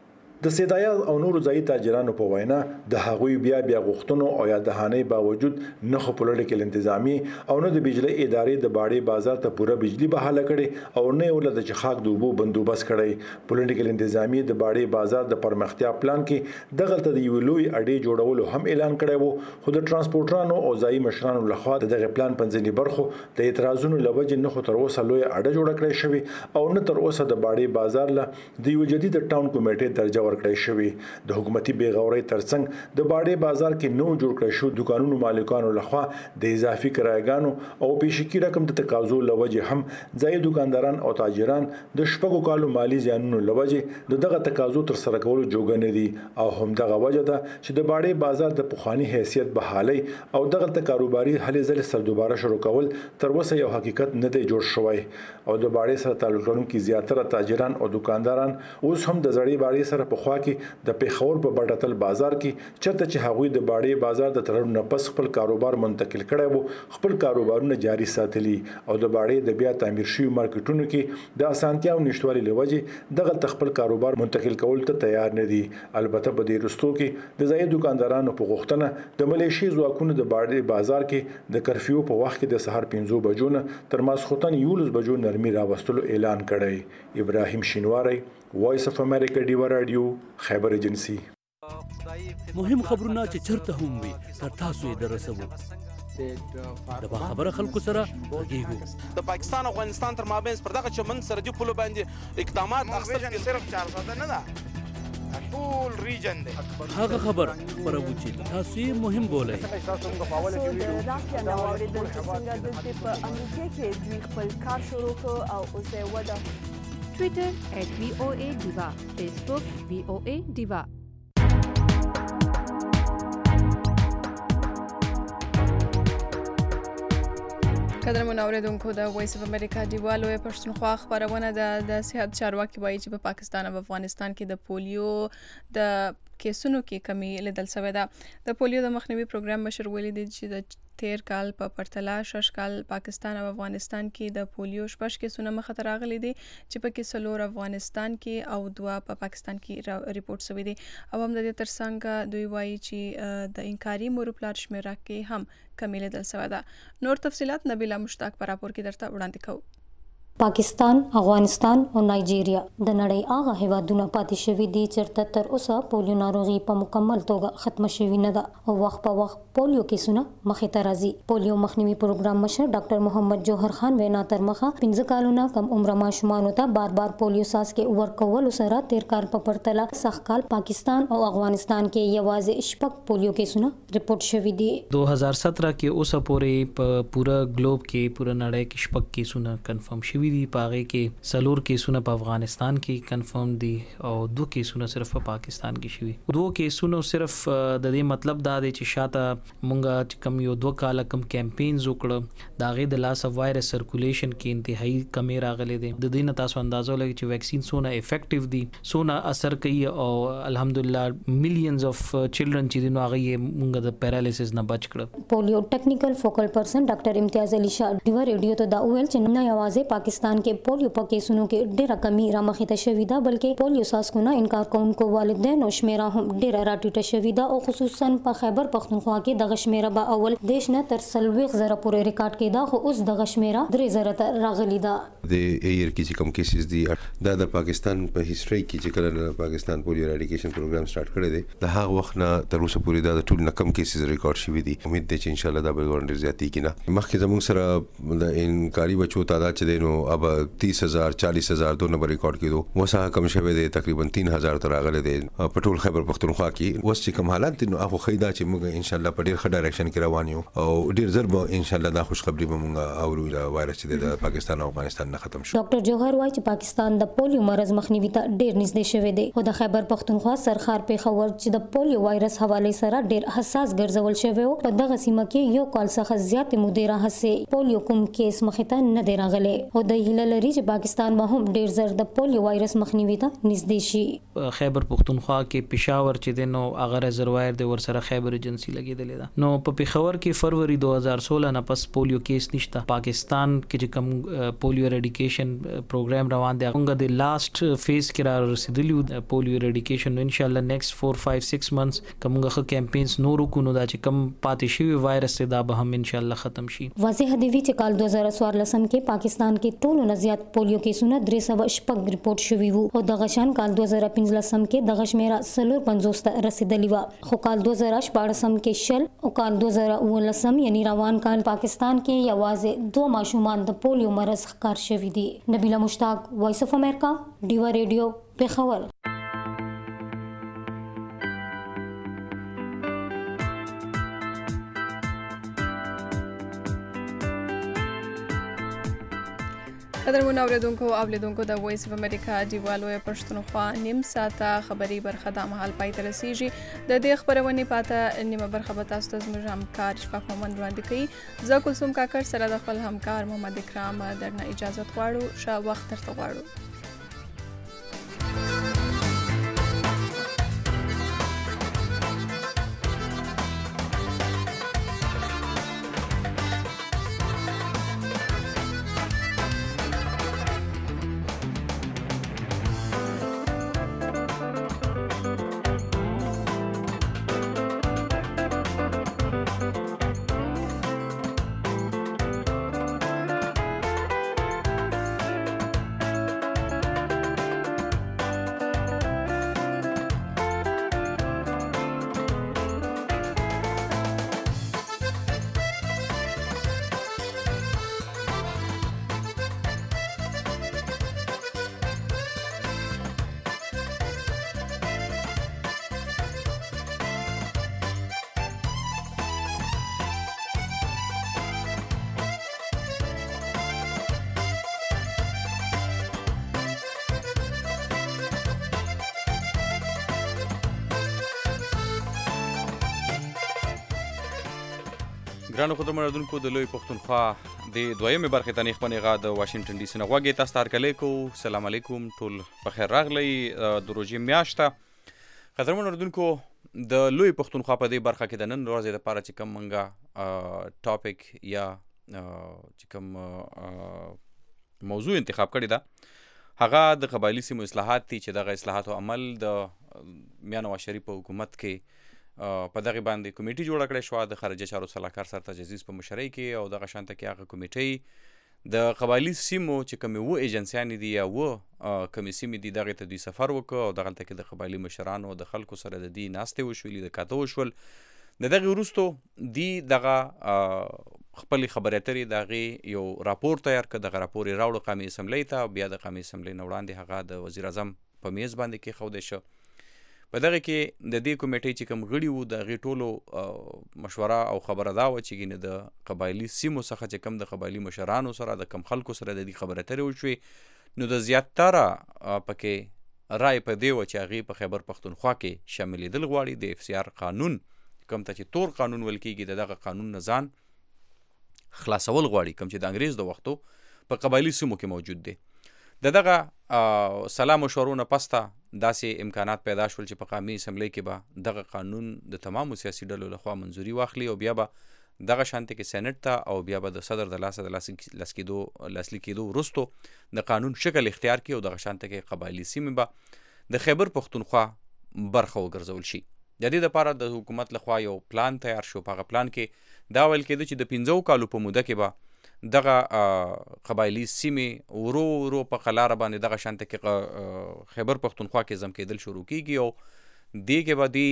د سیدایا او نور ځای تاجرانو په وینا د هغوی بیا غوښتنو او یا دهانې باوجود نه خو پولیټیکل انتظامی او نه د بجلی ادارې د باړې بازار ته پوره بجلی بحاله کړي او نه ولر د چخاک د اوبو بندوبست کړي پولیټیکل انتظامی د باړې بازار د پرمختیا پلان کې دغلت د یو لوی اډې جوړولو هم اعلان کړی وو خو د ترانسپورټرانو او ځای مشرانو لخوا دغه پلان پنځنی برخو د اعتراضونو لوجه نه خو تر اوسه لوی اډه جوړ کړی شوی او نه تر اوسه د باړې بازار له د یو جدید ټاون کمیټې درجه ورکړی شوی د حکومتي بیغوري ترڅنګ د باړې بازار کې نو جوړ کړی شو دکانونو مالکانو لخوا د اضافي کرایګانو او پیشکی رقم د تقاضو لوجه هم ځای دکانداران او تاجران د شپږو کالو مالی زیانونو لوجه دغه تقاضو تر سره کولو جوګ نه دي او هم دغه وجه ده چې د باړې بازار د پخوانی حیثیت بحالي او دغه کاروباري هلې ځلې سر دوباره شروع کول تر اوسه یو حقیقت نه دی جوړ شوی او د باړې سره تعلق لرونکي زیاتره تاجران او دکانداران اوس هم د زړې باړې سره په خوا کې د پیښور په بټاتل بازار کې چرته چې هغوی د باړې بازار د تړون نه پس خپل کاروبار منتقل کړي وو خپل کاروبارونه جاري ساتلي او د باړې د بیا تعمیر شوی مارکیټونو کې د اسانتیا او نشټوالي لوجه دغه خپل کاروبار منتقل کول ته تیار نه دي البته په دې رستو کې د ځای دکاندارانو په غوښتنه د ملیشي ځواکونو د باړې بازار کې د کرفیو په وخت کې د سحر 5 بجو نه تر ماسخوتن 11 بجو نرمي راوستلو اعلان کړی ابراهیم شینواری وایس اف امریکا ډیوا رادیو خیبر ایجنسی مهم خبرونه چې چرته هم وي تر تاسو یې درسوو د خبره خلکو سره غږیږو د پاکستان او افغانستان تر مابین پر دغه چمن سرحدي پولو باندې اقدامات اخیستل صرف 4 نه ده ټول ریجن دی هغه خبر خبرو چې تاسو یې مهم بولئ د رافیا نو اوریدل چې څنګه د په امریکا کې دوی خپل کار شروع کړ او اوس یې وده ټوئیټر @VOA_Diva فیسبوک VOA Diva قدرمن اوریدونکو د وایس اف امریکا دیوالو پښتونخوا خبرونه د صحت چارواکي وایي چې په پاکستان او افغانستان کې د پولیو د کیسونو کې کمی لیدل شوې ده د پولیو د مخنیوي پروګرام مشر ویلي دی چې د 13 کال په پرتله 6 کال پاکستان او افغانستان کې د پولیو شپږ کیسونه مخ ته راغلي دي چې په کې څلور افغانستان کې او 2 په پاکستان کې ریپورت شوی دي او هم د دې ترڅنګ دوی وایي چې د انکاري مور پلار شمیره کې هم کمی لیدل شوی ده نور تفصيلات نبیلا مشتاق پر راپور کې درته وړاندې کوو پاکستان، افغانستان او نایجیریا د نړۍ هغه هیوادونه پاتې شوي دي چې تر اوسه پولیو ناروغي په مکمل توګه ختم شوی نه ده او وخت په وخت پولیو کیسونه مخې ته راځي پولیو مخنیوي پروګرام مشر ډاکټر محمد جوهر خان وینا تر مخه 15 کالونه کم عمر ماشومان ته بار پولیو ساس کې ورکول سره 13 کال په پرتله سخت کال پاکستان او افغانستان کې یوازې شپږ پولیو کیسونه ریپورت شوي دي 2017 کې اوسه پورې په پورا ګلوب کې پورا نړۍ کې شپږ کیسونه کنفرم شوي دي پاغه کې سلور کیسونه په افغانستان کې کنفرم دي او 2 کیسونه صرف په پاکستان کې شوي 2 کیسونه صرف د دې مطلب دا دی چې شاته مونږه کم یو 2 کال کم کمپاینز وکړو دا غي د لاس اف وایرس سرکولیشن کې انتهایی کمی راغلي دي د دې نه تاسو اندازو لګي چې ویکسین سونه افیکټیو دي سونه اثر کوي او الحمدلله میلیونز اف چلډرن چې نو هغه مونږه د پیرالیسس نه بچ کړ پولیو ټیکنیکل فوکل پرسن ډاکټر امتیاز علي شاه ډیوا ریډیو ته دا ویل چې نه یوازې پاکستان کې پولیو په کیسونو کې ډېره کمی رامخې ته شوې ده بلکې پولیو ساسکونه انکار کوونکو والدین او شمیره هم ډېره راټیټه شوې ده او خصوصا په خیبر پښتونخوا کې د غشمیره به اول دیش نه تر 30,000 پورې ریکارډ کېده خو اوس د غشمیره 3,000 ته راغلي ده د ایر کې چې کم کیسز دي د پاکستان په هیستوري کې چې کله پاکستان پولیو اریډیکیشن پروګرام سٹارټ کړی دی د هغه وخت نه تر اوسه پورې د ټول نه کم کیسز ریکارډ شوي دي امید ده چې ان شاء الله دا به ګورنډ زیاتې کینه مخکې زموږ سره د انکاري بچو تعداد چې دی نو اب 30,000 40,000 دونه ریکارډ کېدو وسه کم شوه دی تقریبا 3,000 تر راغله دی په ټول خیبر پښتونخوا کې وس چې کم حالات نو هغه خیدا چې موږ ان شاء الله په ډیر ښه ډایرکشن کې روان یو او ډیر ضرب ان شاء الله دا خوشخبری به موږ اورو دا وایرس چې د پاکستان او افغانستان نه ختم شو ډاکټر جوهر وایي چې پاکستان د پولیو مرز مخنیوي ته ډیر نږدې شوی دی او د خیبر پښتونخوا سرخار پیښور چې د پولیو وایرس حواله سره ډیر حساس ګرځول شوی او په دغه سیمه کې یو کال څخه زیات مودې راهسه پولیو کوم کیس مخې ته نه دی راغلی او د هیله لري چې پاکستان به هم ډیر زر د پولیو وایرس مخنیوي ته نږدې شي. خیبر پختونخوا کې پېښور چې د نو هغه رزروایر د ورسره خیبر ایجنسی لګیدلې ده. نو په پېښور کې فروری 2016 نه پس پولیو کیس نشته. پاکستان کې چې کوم پولیو اریډیکیشن پروګرام روان دی هغه د لاست فیز کې را رسیدلی پولیو اریډیکیشن ان شاء الله نیکسٹ 4-5-6 منثس کومغه کمپاینز نورو کو نو دا چې کم پاتې شوی وایرس دا به هم ان شاء الله ختم شي. واضح دی چې کال 2014 کې پاکستان کې ټولو نه زیات پولیو کیسونه 300 ریپورت شوي وو او د غشان کال 2015 کې د غشمیره 450 ته رسیدلی و. خو کال 2014 کې شل او کال 2019 یعنی روان کال پاکستان کې یوازې 2 ماشومان د پولیو مرض ښکار شوي دي. نبیله مشتاق، وایس اف امریکا، ډیوا ریډیو، پېښور. قدرمن اوریدونکو او لیدونکو د وایس اف امریکا دیوالو پښتونخوا نیم ساعته خبري برخه د مهال پای ته رسیږي. د دې خبرونې پاته نیمه برخه به تاسو ته زموږ همکار شفاف محمد وړاندې کوي. زه کلثوم کاکړ سره د خپل همکار محمد اکرام درنه اجازه غواړو. ښه وخت درته غواړو. ګرانو خدمتونکو د لوی پښتونخوا د دویمه برخې ته خپل غا د واشنگټن ډي سي نه غوږی تاسو ته کلیکو. سلام علیکم، ټول په خیر راغلی. د روزي میاشته خدمتونکو د لوی پښتونخوا په دې برخه کې د نن ورځې لپاره چې کوم منګه ټاپک یا چې کوم موضوع انتخاب کړی دا هغه د قبایلی سیمو اصلاحات دي چې دغه اصلاحاتو عمل د میاں نواز شریف په حکومت کې په دغه باندې کمیټي جوړه کړې شو د خارجه چارو سلاکار سرتاج عزیز په مشرۍ کې او دغه شانته کې هغه کمیټي د قبایلی سیمو چې کومې و ایجنسیانې دي یا و کومې سیمې دي دغه ته دوی سفر وکړ او دغه کې د قبایلی مشرانو د خلکو سره د دې ناستې وشولې د کاته وشول. د دغه وروسته دی دغه خپل خبرې اترې دغه یو راپور تیار کړ. دغه راپور یې راوړ قومي اسمبلی ته. بیا د قومي اسمبلی نه وړاندې هغه د وزیر اعظم په میز باندې کې خوده شو. په دغه کې د دې کمیټې چې کوم غړي وو د غي ټولو مشوره او خبره دا و چې ګینه د قبایلی سیمو څخه چې کوم د قبایلی مشرانو سره د کم خلکو سره د دې خبره اترې وشوي نو د زیاتره پکې رائے په دی و چې هغه په خیبر پختونخوا کې شاملېدل غواړي. د اف سی آر قانون کوم ته چې تور قانون ول کېږي دغه قانون نه ځان خلاصول غواړي کوم چې د انګريز د وختو په قبایلی سیمو کې موجود دی. دغه سلام مشورونه پسته داسې امکانات پیدا شول چې په قومي اسمبلی کې به دغه قانون د تمامو سیاسي ډلو لخوا منځوري واخلي او بیا به دغه شانته کې سېنات ته او بیا به د صدر د لاسلیک کېدو وروسته د قانون شکل اختیار کړي او دغه شانته کې قبایلی سیمې به د خیبر پختونخوا برخه وګرځول شي. د دې لپاره د حکومت لخوا یو پلان تیار شو. په هغه پلان کې دا ویل کېده چې د 15 کالو په موده کې به دغه قبایلی سیمې ورو ورو په قلاره باندې دغه شانته کې خیبر پختونخوا کې زم کېدل شروع کیږي او دې کې به دی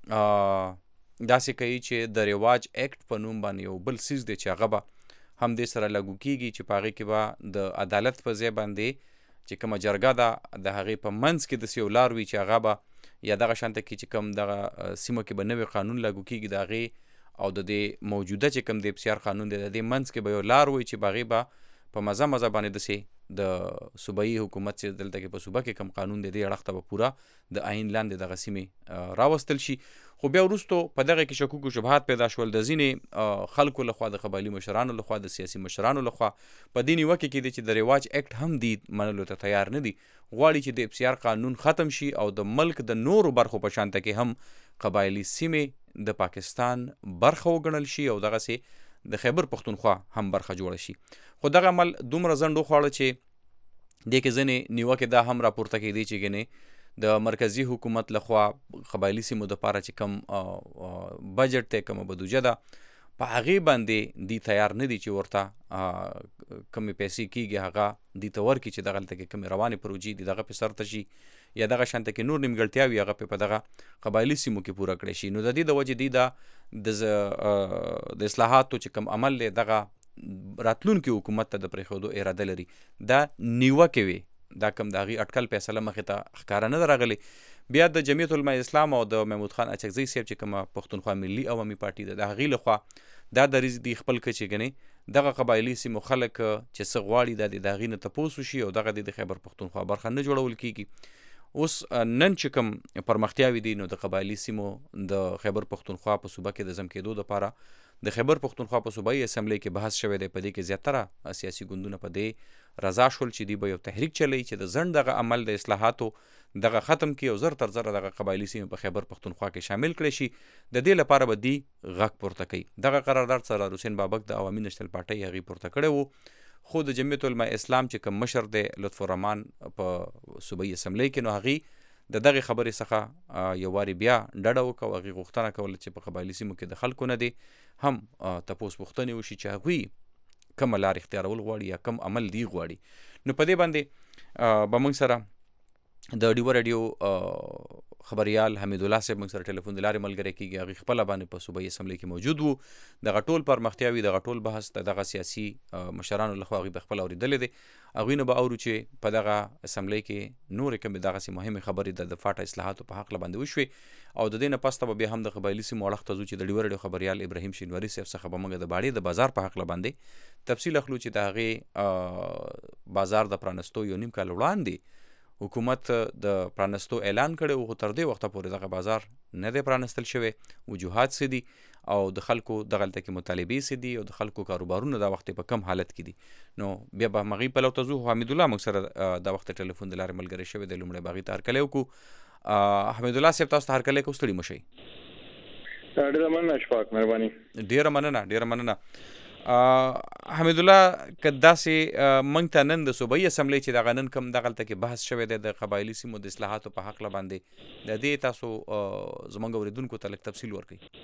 داسې کوي چې د رواج اکټ په نوم باندې یو بل سیز دی چې هغه به هم دې سره لاګو کیږي چې په هغې کې به د عدالت په ځای باندې چې کومه جرګه ده د هغې په منځ کې داسې یو لار وي چې هغه به یا دغه شانته کې چې کوم دغه سیمو کې به نوی قانون لاګو کیږي د هغې او د دې موجوده چې کوم د اف سی آر قانون دی د دې منځ کې به یو لار وي چې باغې به په مزه باندې داسې د صوبایي حکومت چې دلته کې په صوبه کې کم قانون دی دې اړخ ته به پوره د آئین لاندې دغه سیمې راوستل شي. خو بیا وروستو په دغه کې شکوک او شبهات پیدا شول د ځینې خلکو لخوا د قبایلي مشرانو لخوا د سیاسي مشرانو لخوا په دې نیوکه کې دی چې د رواج اکټ هم دی منلو ته تیار نه دي، غواړي چې د FCR قانون ختم شي او د ملک د نورو برخو په شانته کې هم قبایلي سیمې د پاکستان برخه وګڼل شي او دغسې د خیبر پښتونخوا هم برخه جوړه شي. خو دغه عمل دومره ځنډ وخوړه چې دې کې ځینې نیوکې دا هم راپورته کېدی چې ګنې د مرکزی حکومت لخوا قبایلي سیمو دپاره چې کم بجټ دی، کومه بودجه ده، په هغې باندې دی تیار نه دي چې ورته کمې پیسې کېږي هغه دی ته ورکړي چې دغلته کې کمې روانې پروژې دي دغه پې سرته شي یا دغه شانته کې نور نیمګړتیاوي هغه په دغه قبایلي سیمو کې پوره کړی شي. نو د دې د وجې دی د اصلاحاتو چې کم عمل دی دغه راتلونکي حکومت ته د پرېښودو اراده لري. دا نیوکې وي، دا کم د هغې اټکل فیصله مخې ته ښکاره نه ده راغلی. بیا د جمعیت علماء اسلام او د محمود خان اچکزی صاحب چې کومه پښتونخوا ملي عوامي پارټي ده د هغې لخوا دا دریځ دی خپل که چې ګنې دغه قبایلي سیمو خلک چې څه غواړي دا د هغې نه تپوس وشي او دغه د خیبر پښتونخوا برخه نه جوړول کېږي. اوس نن چې کوم پرمختیاوي دي نو د قبایلي سیمو د خیبر پښتونخوا په صوبه کې د ضم کېدو دپاره د خیبر پښتونخوا په صوبایي اسمبلی کې بحث شوی دی. په دې کې زیاتره سیاسي ګوندونه په دې رضا شول چې دوی به یو تحریک چلی چې د ځنډ دغه عمل د اصلاحاتو دغه ختم کړي او زر تر زره دغه قبایلي سیمې په خیبر پښتونخوا کې شامل کړي شي. د دې لپاره به دی غږ پورته کوي. دغه قرارداد سردار حسین بابک د عوامي نشنل پارټۍ هغې پورته کړی وو، خو د جمعیت علماء اسلام چې کوم مشر دی لطف الرحمن په صوبایي اسمبلی کې نو هغې د دغې خبرې څخه یو وارې بیا ډډه وکړه او هغې غوښتنه کوله چې په قبایلي سیمو کې د خلکو نه دی هم تپوس پوښتنې وشي چې هغوی کومه لار اختیارول غواړي یا کوم عمل دی غواړي. نو په دې باندې به موږ سره د ډیوه راډیو خبریال حمید الله صاحب موږ سره ټلیفون د لارې ملګری کېږي. هغې خپله باندې په صوبایي اسمبلی کې موجود وو. دغه ټول پرمختیاوي دغه ټول بحث د دغه سیاسي مشرانو لخوا هغوی به خپله اورېدلی دی. هغوی نه به اورو چې په دغه اسمبلی کې نورې کومې دغسې مهمې خبرې د فاټه اصلاحاتو په حقله باندې وشوې او د دې نه پس ته به بیا هم د قبایلي سیمو اړخ ته ځو چې د ډیوه راډیو خبریال ابراهیم شینواري صاحب څخه به موږ د باړې د بازار په حقله باندې تفصیل اخلو چې د هغې بازار د پرانستو یو نیم کال وړاندې حکومت د پرانستو اعلان کړی و، خو تر دې وخته پورې دغه بازار نه دی پرانستل شوی. وجوهات څه دي او د خلکو دغلته کې مطالبې څه دي او د خلکو کاروبارونه دا وخت په کم حالت کې دي. نو بیا به مغې پلو ته ځو. حمید الله موږ سره دا وخت ټلیفون د لارې ملګری شوی دی. لومړی به هغې ته هرکلی وکړو. حمید الله صاحب تاسو ته هرکلی کوو، ستړي مه شئ. ډېره مننه اشفاق، مهرباني. ډېره مننه. حمید الله که داسې موږ ته نن د صوبایي اسمبلی چې دغه نن کوم دغلته کې بحث شوی دی د قبایلي سیمو د اصلاحاتو په هکله باندې د دې تاسو زموږ اورېدونکو ته لږ تفصیل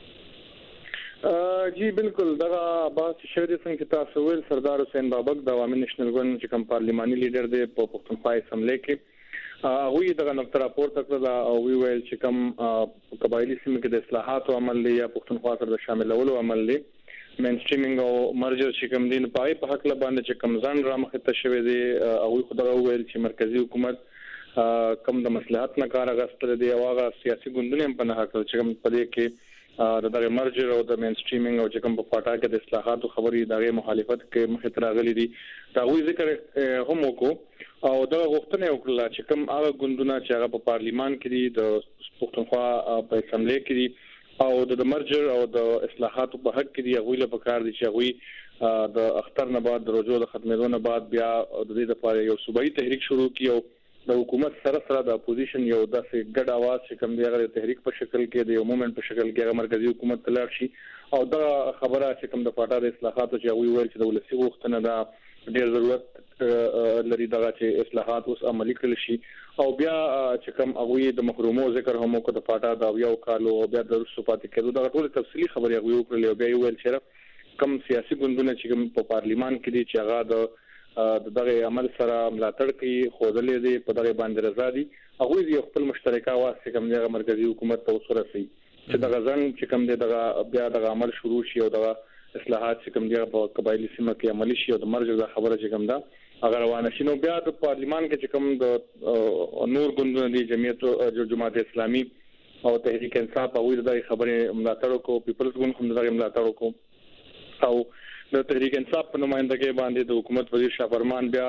ورکړئ. جی بالکل دغه بحث شوی دی څنګه چې تاسو ویل سردار حسین بابک د عوامي نشنل ګوند چې کوم پارلیماني لیډر دی په پښتونخوا اسمبلی کې هغوی دغه نقطه راپورته کړله او ویل چې کوم قبایلي سیمو کې د اصلاحاتو عمل دی یا پښتونخوا سره د شاملولو عمل دی مین سټریمینګ او مرجر چې کوم دین په هغه حق له باندې چې کوم ځان را مخ ته شوی دی او خدای ویل چې مرکزی حکومت کوم د مصلحت نه کار غوښتل دی او هغه سیاسي ګوندونه په نه حق چې کوم په دې کې د مرجر او د مین سټریمینګ او چې کوم په فاټا کې د اصلاحاتو خبرې دغه مخالفت کې مخ ته راغلي دي دا وی ذکر هم وکړو او دا غوښتنه وکړه چې کوم هغه ګوندونه چې هغه په پارلیمان کې دي د پښتونخوا په اسمبلی کې دي او د مرجر او د اصلاحاتو په حق کې دی هغوی له پکار دي چې هغوی د اختر نه بعد د رجوع د ختمېدو نه بعد بیا د دې لپاره یو صوبایي تحریک شروع کړي او د حکومت سره د اپوزیشن یو داسې ګډ اواز چې کوم دی هغه تحریک په شکل کې د یو مومنت په شکل کې هغه مرکزی حکومت ته لاړ شي او دا خبره چې کوم د فاټا د اصلاحاتو چې هغوی ویل چې د ولسي غوښتنه ده ډېر ضرورت لري دغه چې اصلاحات اوس عملي کړل شي او بیا چې کوم هغوی د محرومو ذکر هم وکړ د فاټا د یو کالو او بیا د رسو پاتې کېدو دغه ټول تفصیلي خبرې هغوی وکړلې او بیا ویل چې کوم سیاسي ګوندونه چې کوم په پارلیمان کې دي چې هغه د دغه عمل سره ملاتړ کوي خودلې دي په دغه باندې رضا دي هغوی د خپل مشترکه واس چې کوم دغه مرکزی حکومت ته ورسوي چې دغه ځن چې کوم دغه بیا دغه عمل شروع شي او دغه اصلاحات چې کوم دغه په قبایلي سیمه کې عملي شي او د مرجع د خبره چې کوم ده اگر روانه شي نو بیا د پارلیمان کې چې کوم د نور ګوندونه دي جماعت اسلامي او تحریک انصاف او د خبرې ملاتړ کو پیپلز ګوند هم د ملاتړ کو او د تحریک انصاف په نمائندګۍ باندې د حکومت وزیر شاه فرمان بیا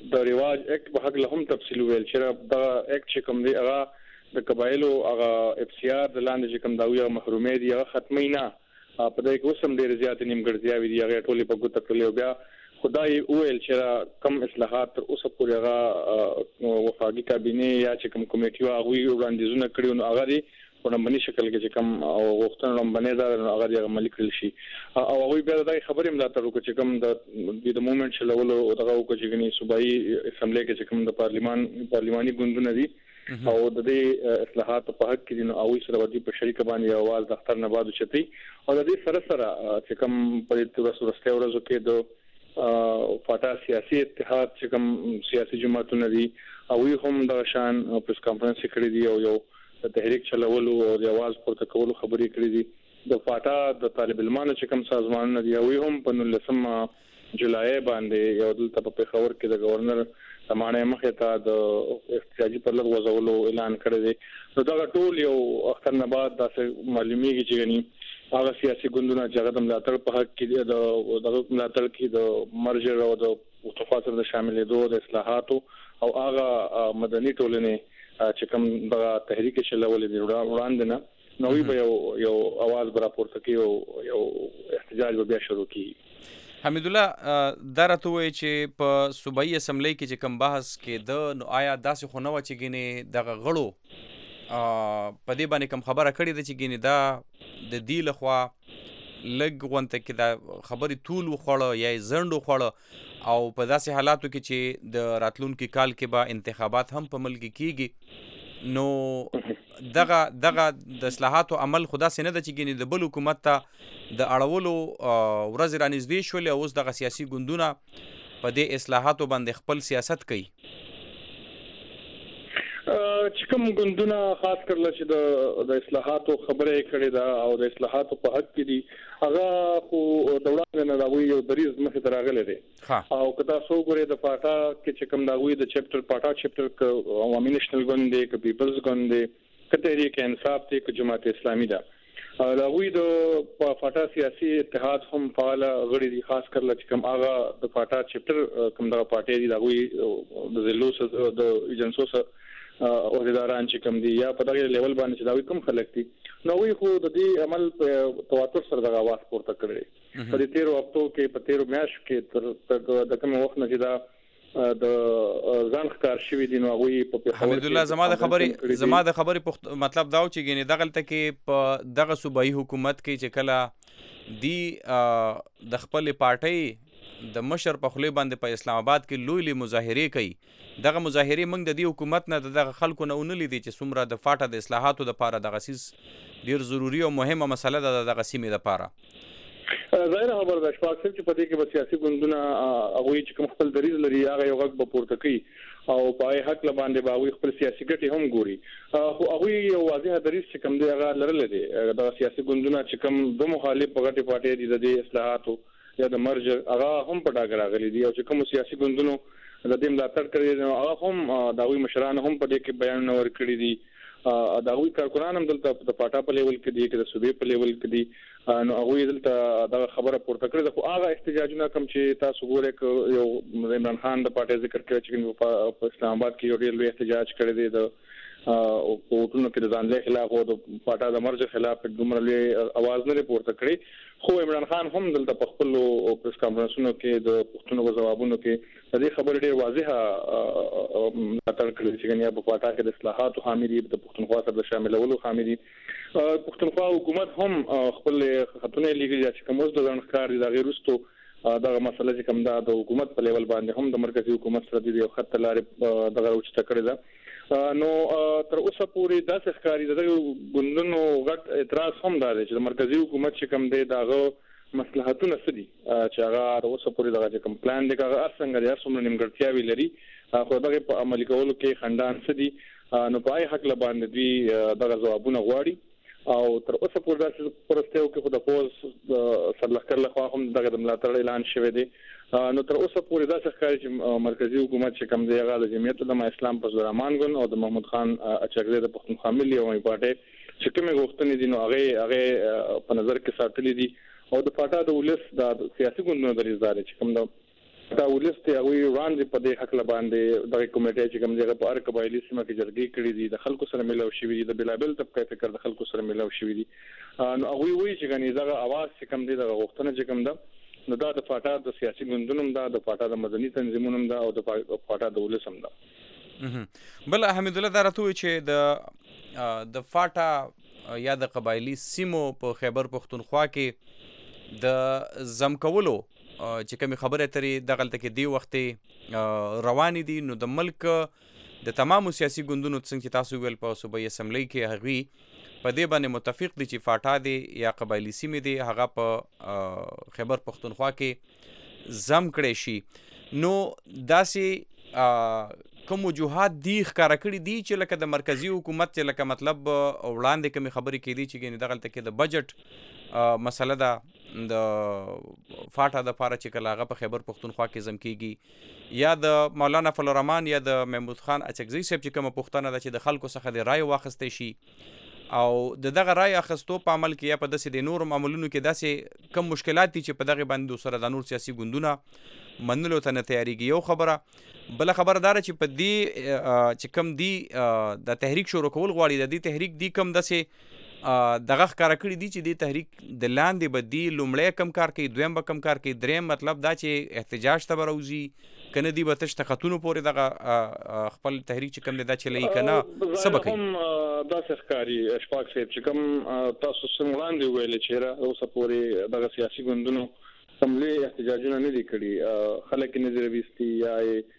د ریواج اکټ په حق له هم تفصیل ویل چې دا اکټ چې کوم دی هغه د قبایلو هغه افسیار د لاندې چې کوم دا ویو محرومې دي هغه ختمي نه په دې کې اوسم ډېر زیات نیمګړتیاوې دي هغه ټولې په ګوته کړلې او بیا خدای ویل چې کم اصلاحات تر اوسه پورې هغه وفاقي کابینه یا چې کوم کمیټي هغه وړاندیزونه کړي نو هغه دي په نمبرني شکل کې چې کوم وختونه لمبنه دا هغه عملي کړل شي او هغه بیا د خبرې ملاتړ وکړي چې کوم د موومېنټ شلولو او دغه وکړي چې غني صوبایي اسمبلی کې چې کوم د پارلماني ګوندونه دي او د دې اصلاحات په حق کې نو اوی سره ودی په شریک باندې اواز د اختر نه بعد چتي او د دې سره سره چې کوم په دې ورځو کې د فاټا سیاسي اتحاد چې کوم سیاسي جماعتونه دي او هم د شان پریس کانفرنس کړی دی او یو د تحریک چلولو او د اواز پورته کولو خبرې کړې دي د فاټا د طالب علمانو چې کوم سازمانونه دي او هم په 19 جولای باندې یو دلته په پیښور کې د گورنر سمانه مخه ته د احتجاجي پر لږ وځولو اعلان کړی دی نو دا ټول یو اختر نه بعد د معلومیږي چې غني هغه سیاسي ګوندونه چې هغه د ملاتړ په حق کې د ملاتړ کې د مرجر او د متفاصل د شاملېدو د اصلاحاتو او هغه مدني ټولنې چې کوم د تحریک شلولې دی وړاندې نه نو وی یو आवाज براپورته کوي یو احتجاج بیا شروع کیږي حمید الله درته وای چې په صوبایي اسمبلی کې چې کوم بحث کې د نو آیا داسې خو نه و چې ګینه دغه غړو په دې باندې کوم خبره کړې ده چې ګینه دا د دی لخوا لګ غونته کې دا خبرې طول وخوړه یا زندو خوړه او په داسې حالاتو کې چې د راتلونکي کال کې به انتخابات هم په ملک کېږي نو دغه د اصلاحاتو عمل خدا سينه د چګینې د بل حکومت ته د اړولو ورځ رانږدې شول او اوس دغه سیاسي ګوندونه په دې اصلاحاتو باندې خپل سیاست کوي چې کوم ګوندونه خاص کر چې د اصلاحاتو خبره کړې ده او د اصلاحاتو په حق کې دي هغه خو د وړاندې نه راوي یو دریز مخې ته راغلي دي او کدا سو ګوري د پاټا کې چې کوم داوی د چپټر پاټا چپټر عوامي نېشنل ګوند دی ک پیپلز ګوند دی ک تحریک انصاف دی ک جماعت اسلامي ده راوي د پاټا سیاسي اتحاد هم فعال غړي دي خاص کر چې کوم هغه د پاټا چپټر کوم د پارټي دی داوی د زلوس د ایجنسو او اداران چې کوم دي یا په دغه لیول باندې چې دا کوم خلک دي نو وی خو د دې عمل په تواتر سره د आवाज پورته کړي په دې 13 هفتو کې په 13 میاشتو کې تر د کوم وخت نه چې دا د ځان ښکار شوی دي نو وی په حمید الله زما د خبرې مطلب دا و چې ګینه دغلته کې په دغه صوبایي حکومت کې چې کله دی د خپل پارټي د مشر په خلی باندې په اسلام آباد کې لوی مظاهره کوي دغه مظاهره موږ د دې حکومت نه دغه خلکو نه ونلې دي چې څومره د فاټه د اصلاحاتو لپاره د غسیس ډیر ضروری او مهمه مسله ده د غسیمې لپاره ظاهر خبر ده شپږ چې په دې کې به سیاسي ګوندونه هغه چې کوم خپل دریز لري هغه یو غږ به پورته کوي او په حق له باندې به خپل سیاسي ګټې هم ګوري خو هغه یو واضح دریز چې کوم دی هغه لرل دي د سیاسي ګوندونه چې کوم د مخالف غټي پارټي دي د اصلاحاتو یا د مرجر هغه هم په ډاګه راغلي دي او چې کوم سیاسي ګوندونو د دې ملاتړ کړی نو هغه هم داوی مشران هم په دې کې بیان نور کړی دي داوی کارکونان هم دلته د پاټا په لیول کې دي چې د صوبې په لیول کې دي نو هغه دلته دا خبره پورته کړې خو هغه احتجاجونه کوم چې تاسو ګورئ یو عمران خان د پاټي ذکر کړی چې په اسلام آباد کې یو ډېر لوی احتجاج کړی دی د او کوټونو کې د ځانله خلاف او د پاټا د مرج خلاف دومره لوی आवाज نه پورته کړی خو عمران خان هم دلته په خپل پریس کانفرنسونو کې د پښتنو جوابونو کې د دې خبرې ډېر واضحه ملاتړ کړی چې غنیا په پاټا کې د اصلاحاتو حامل دي د پښتونخوا سره شاملولو حامل دي پښتونخوا حکومت هم خپل خطونه لګي چې کوم اوس د ځنکار د غیرستو دغه مسله چې کوم د حکومت په لیول باندې هم د مرکزی حکومت سره د خط لارې دغه اوچته کړی ده نو تر اوسه پورې د ښکاری د ګوندونو غټ اعتراض هم دی چې د مرکزی حکومت چې کوم دی دغه مصلحتونه سدي چې هغه د اوسه پورې دغه کوم پلان دی هغه څنګه د څومره نیمګړتیاوي لري خو دغه په عملي کولو کې خندان سدي نو په حق له باندې دی دغه ځوابونه غواړي او تر اوسه پورې د پرستیو کې خو د پوز سرلخر له خوا هم دغه د ملاتړ اعلان شوی دی نو تر اوسه پورې دا ښکاري چې مرکزی حکومت چې کوم دی هغه د جمعیت د اسلام په زرامان ګوند او د محمود خان اچګزی د پښتونخوا ملي او پارټي چې کومه غوښتنې دي نو هغه په نظر کې ساتلې دي او د پاټا د ولس د سیاسي ګوندونو د ریزدار چې کوم د دا ولست هغه وړاندې په دې حق باندې د کمیټې چې کوم ځای په هر قبایلی سیمه کې جرګې کړې دي د خلکو سره ملاو شوي دي د بلابل طبقه فکر د خلکو سره ملاو شوي دي نو هغه وایي چې غني دا اواز چې کوم دي د غوښتنه چې کوم ده نو دا د فاټا د سیاسي ګوندونو دا د فاټا د مدني تنظیمونو دا او د فاټا د ولسم دا بل حمید الله دا راته چې د فاټا یا د قبایلی سیمو په خیبر پختونخوا کې د زم کولو چې کوم خبره ترې دغلته کې دی وخت روانې دي نو د ملک د تمامو سیاسي ګوندونو څنګه تاسو ویل په صوبایي اسمبلی کې هغوی په دې باندې متفق دي چې فاټا دی یا قبایلی سیمې دی هغه په خیبر پختونخوا کې زم کړی شي نو داسې کوم وجوهات دي ښکاره کړي دي چې لکه د مرکزی حکومت چې لکه مطلب وړاندې کومې خبرې کېدي چې ګینې دغلته کې د بجټ مسله ده د فاټا د پاره چې کله هغه په خیبر پختونخوا کې زم کېږي یا د مولانا فضل الرحمن یا د محمود خان اچکزي صاحب چې کومه پوښتنه ده چې د خلکو څخه د رای واخیستی شي او دغه رای اخیستو په عمل کې یا په داسې د نورو معاملونو کې داسې کم مشکلات دي چې په دغه باندې سره د نور سیاسي ګوندونه منلو ته نه تیاریږي یو خبره بل خبره دار چې په دې چې کم دی د تحریک شروع کول غواړي د دې تحریک دی کم داسې دغه ښکاره کړي دي چې د تحریک د لاندې به دی لومړی کم کار کوي دویم به کم کار کوي دریم مطلب دا چې احتجاج ته به راوځي کنه دی به تش ته خطونو پورې دغه خپل تحریک چې کم دی دا چلوي کنه څه به کوي داسې ښکاري اشفاق صاحب چې کوم تاسو څنګه وړاندې ویلې چې اوسه پورې دغه سیاسي ګوندونو سملې احتجاجونه نه دي کړي خلک نه دي راوستي یا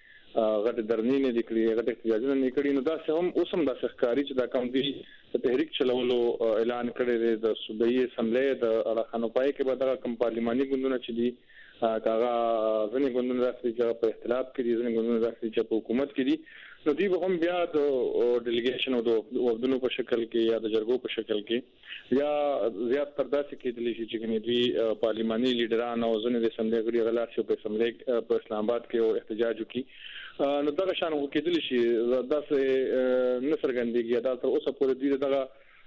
غټ درنی نه دي کړي غټ احتجاجونه نه کړي نو دا هم اوسم دا ښکاری چې دا کوم دي تحریک چلولو اعلان کړی دی د صوبایي اسمبلی د اړخانو پای کې به دا کوم پارلماني ګوندونه چې دي کاغه ځنې ګوندونه راځي چې په اختلاف کې دي ځنې ګوندونه راځي چې په حکومت کې دي نو دوی به هم بیا د ډیلیګیشن او د وفدونو په شکل کې یا د جرګو په شکل کې یا زیات تر داسې کېدلی شي چې کني دوی پارلماني لیډران او ځنې د اسمبلی غړي غلا شي په اسمبلی په اسلام آباد کې احتجاج وکړي نو دغه شان وکېدلی شي داسې نصرګندګي دا تر اوسه پورې دوی دغه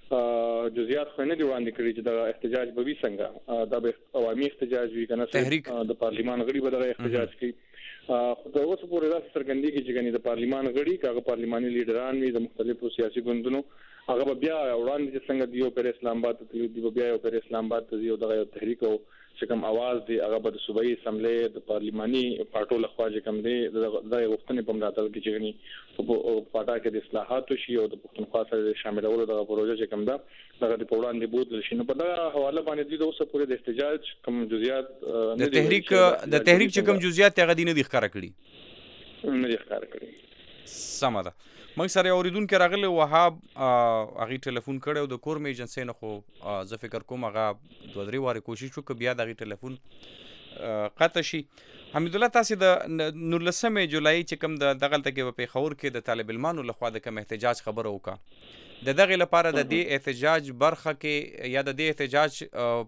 جزئیات خو نه دی وړاندې کړی چې دا احتجاج به وي څنګه دا به عوامي احتجاج وي کنه تحریک د پارلمان غړي به دغه احتجاج کوي خو دا اوس پورې دا څرګندېږي چې غني د پارلمان غړي کاغه پارلماني لیډران وي د مختلفو سیاسي ګوندونو هغه بیا وړاندې څنګه دیو پر اسلام آباد ته دی بیا یو پر اسلام آباد ته یو دغه تحریک او چې کوم आवाज دی هغه به د صوبایي اسمبلی د پارلماني پارټو لخوا چې کوم دی د غوښتنې په ملاتړ کې چې غني په پاټا کې د اصلاحاتو شي او د پښتونخوا سره شاملولو د پروژه چې کوم دا دغه په وړاندې بوتل شي نو په دا حواله باندې د اوسه پورې د احتجاج کوم جزئیات د تحریک چې کوم جزئیات هغه دي نه دي ښکاره کړي نه دي ښکاره کړي سمه ده موږ سره اوریدونکو راغلی وهاب هغه ټلیفون کړو د کور مې ایجنسی نه خو زه فکر کوم هغه دوه درې واره کوشش وکړ بیا د ټلیفون قطع شي حمید الله تاسو د 19 جولای چې کوم د دغلته کې په خور کې د طالب علمانو لخوا د کوم احتجاج خبره وکړه د دغه لپاره د دې احتجاج برخه کې یا د دې احتجاج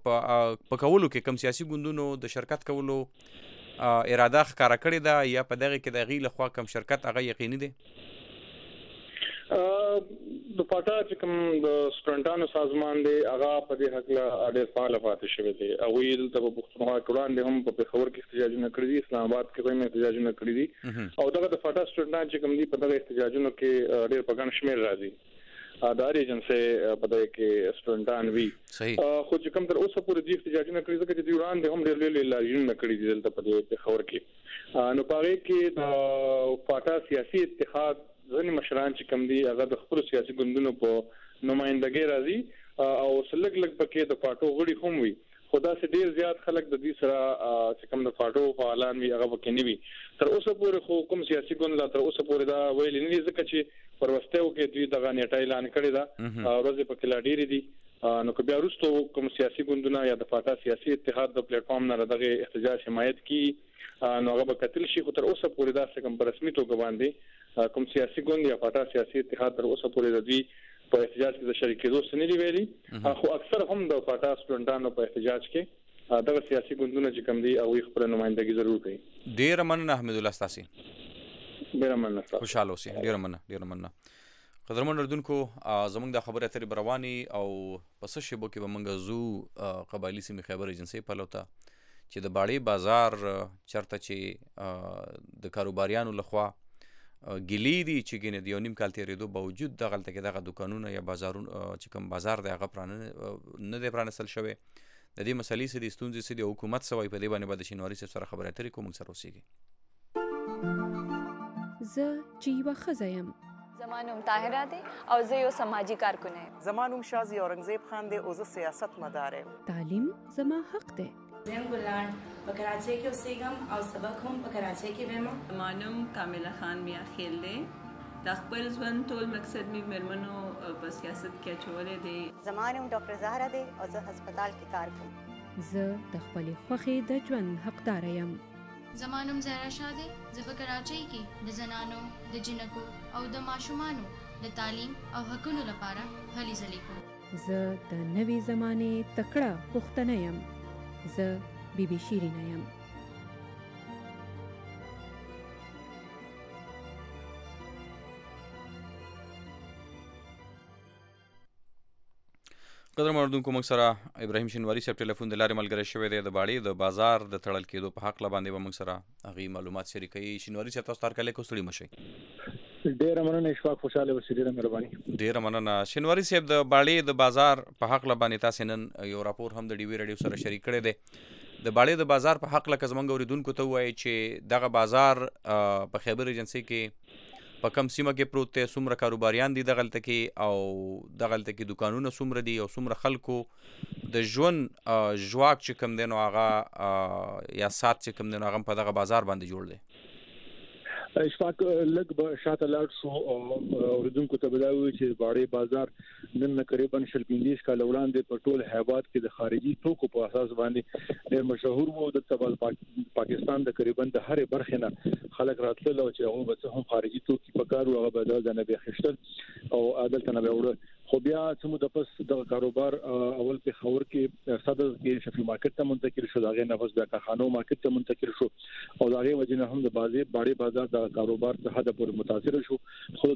په کولو کې کوم سیاسي ګوندونو د شرکت کولو اراده ښکاره کړې ده یا په دغه کې د غي لخوا کوم شرکت هغه یقیني دی د پاټا چې کوم د سټوډنټانو سازمان دی هغه په دې حق له ډېر فعال پاتې شوی دی او ویل ته په پښتونخوا کړهان دي هم په خبر کې احتجاجونه کړی دي اسلام آباد کې هم احتجاجونه کړی دي او دغه د پاټا سټوډنټان چې کوم دي په دغه احتجاجونو کې ډېر په ګڼ شمېر راځي د ایجنسی په دغه کې سټوډنټان وی خو چې کوم تر اوسه پورې دي احتجاجونه کړی ځکه چې دیوران دي هم ډېر لوی لاریونونه کړی دي دلته په خبر کې نو پاره کې د پاټا سیاسي اتحاد ځینې مشران چې کوم دي هغه د خپل سیاسي ګوندونو په نمائندګۍ راځي او سلګ لګ پکې د پاټو غړي هم وي خدا سي ډیر زیات خلک د دې سره چې کوم د پاټو فعالان وي هغه پکې نه وي تر اوسه پورې خو کوم سیاسي ګوند لا تر اوسه پورې دا ویل نه دي ځکه چې پروستیو کې دوی دغه نیټه اعلان کړی دا ورځې پکې لا ډېری دي نو که بیا وروسته کوم سیاسي ګوندونه یا د پاټا سیاسي اتحاد د پلیټ فارم نه دغه احتجاج حمایت کی نو هغه به کتل شي خو تر اوسه پورې دا څنګه په رسمي توګه باندې کوم سیاسي ګوند یا پاټا سیاسي اتحاد تر اوسه پورې د دې په احتجاج کې د شریکېدو څه نه دی ویلي خو اکثر هم د پاټا سټوډنټانو په احتجاج کې دغه سیاسي ګوندونه چې کوم دي او خپل نمائندګي ضرور کوي ډیر مننه حمید الله ستاسي ډیر مننه خوشاله اوسئ ډیر مننه قدرمن اردوونکو زموږ د خبرې اترې برواني او پس شبو کې به موږ زو قبایلی سیمې خیبر ایجنسی په لوته چې د باړې بازار چرته چې د کاروباریانو لخوا ګیلې دي چې ګینه د یو نیم کال تېرېدو باوجود دغلته کې دغه دوکانونه یا بازارونه چې کوم بازار دی هغه نه دی پرانستل شوی. د دې مسلې څه دي، ستونزې څه دي، حکومت څه وایي په دې باندې به د شینواري صاحب سره خبرې اترې کوو. موږ سره اوسېږي. زه چې یوه ښځه یم. زما نوم طاهره دی او زه یو سماجي کارکونه یم. زما نوم شازي اورنګزیب خان دی او زه سیاست مدار یم. تعلیم زما حق دی. زم ګلان په کراچۍ کې اوسېږم او سبق هم په کراچۍ کې وایم. زما نوم کامله خان میا خیل دی. د خپل ژوند ټول مقصد مې مېرمنو په سیاست کې اچولی دی. زما نوم ډاکټر زهره دی او زه هسپتال کې کار کوم. زه د خپلې خوښې د ژوند حقداره یم. زما نوم زهرا شاه دی. زه په کراچۍ کې د زنانو، د جنکو او د ماشومانو د تعلیم او حقونو لپاره هلې ځلې کوم. زه د نوې زمانې تکړه پښتنه یم. زه بیبي شیرینه یم. قدر مردونکو موږ سره ابراهیم شینواري صاحب ټلیفون د لارې ملګری شوی دی. د باړې د بازار د تړل کېدو په حق باندې به موږ سره هغې معلومات شریکوي. شینواري صاحب تاسو ته هرکلی کو، ستړي مه شئ. ډېره مننه اشفاق، خوشحاله اوسئ، ډېره مهرباني. ډېره مننه. شینواري صاحب د باړې د بازار په حق باندې تاسې نن یو راپور هم د ډي وي راډیو سره شریک کړی دی. د باړې د بازار په حق لکه زموږ اورېدونکو ته ووایي چې دغه بازار په خیبر ایجنسۍ کې په کم سیمه کې پروت دی، څومره کاروباریان دي دغلته کې او دغلته کې دوکانونه څومره دي او څومره خلکو د ژوند ژواک چې کوم دی نو هغه یا ساعت چې کوم دی نو هغه په دغه بازار باندې جوړ دی. اشفاق لږ به شاته لاړ شو او اوریدونکو ته به دا ووایو چې باړې بازار نن تقریبا 15 کاله وړاندې په ټول هیواد کې د خارجي توکو په اساس باندې ډېر مشهور و. د پاکستان تقریبا د هرې برخې نه خلک راتلل او چې هغه به هم خارجي توکي په کار هغه به د نه بخښتل او عدالت نه به وړه. خو بیا څومره د پس د کاروبار اول په خور کې صدر کې شفیع مارکیټ ته منتقل شو، داغه نفس د کارخانو مارکیټ ته منتقل شو او داغه وجنه هم د باړې بازار د کاروبار څخه حد پورې متاثر شو. خو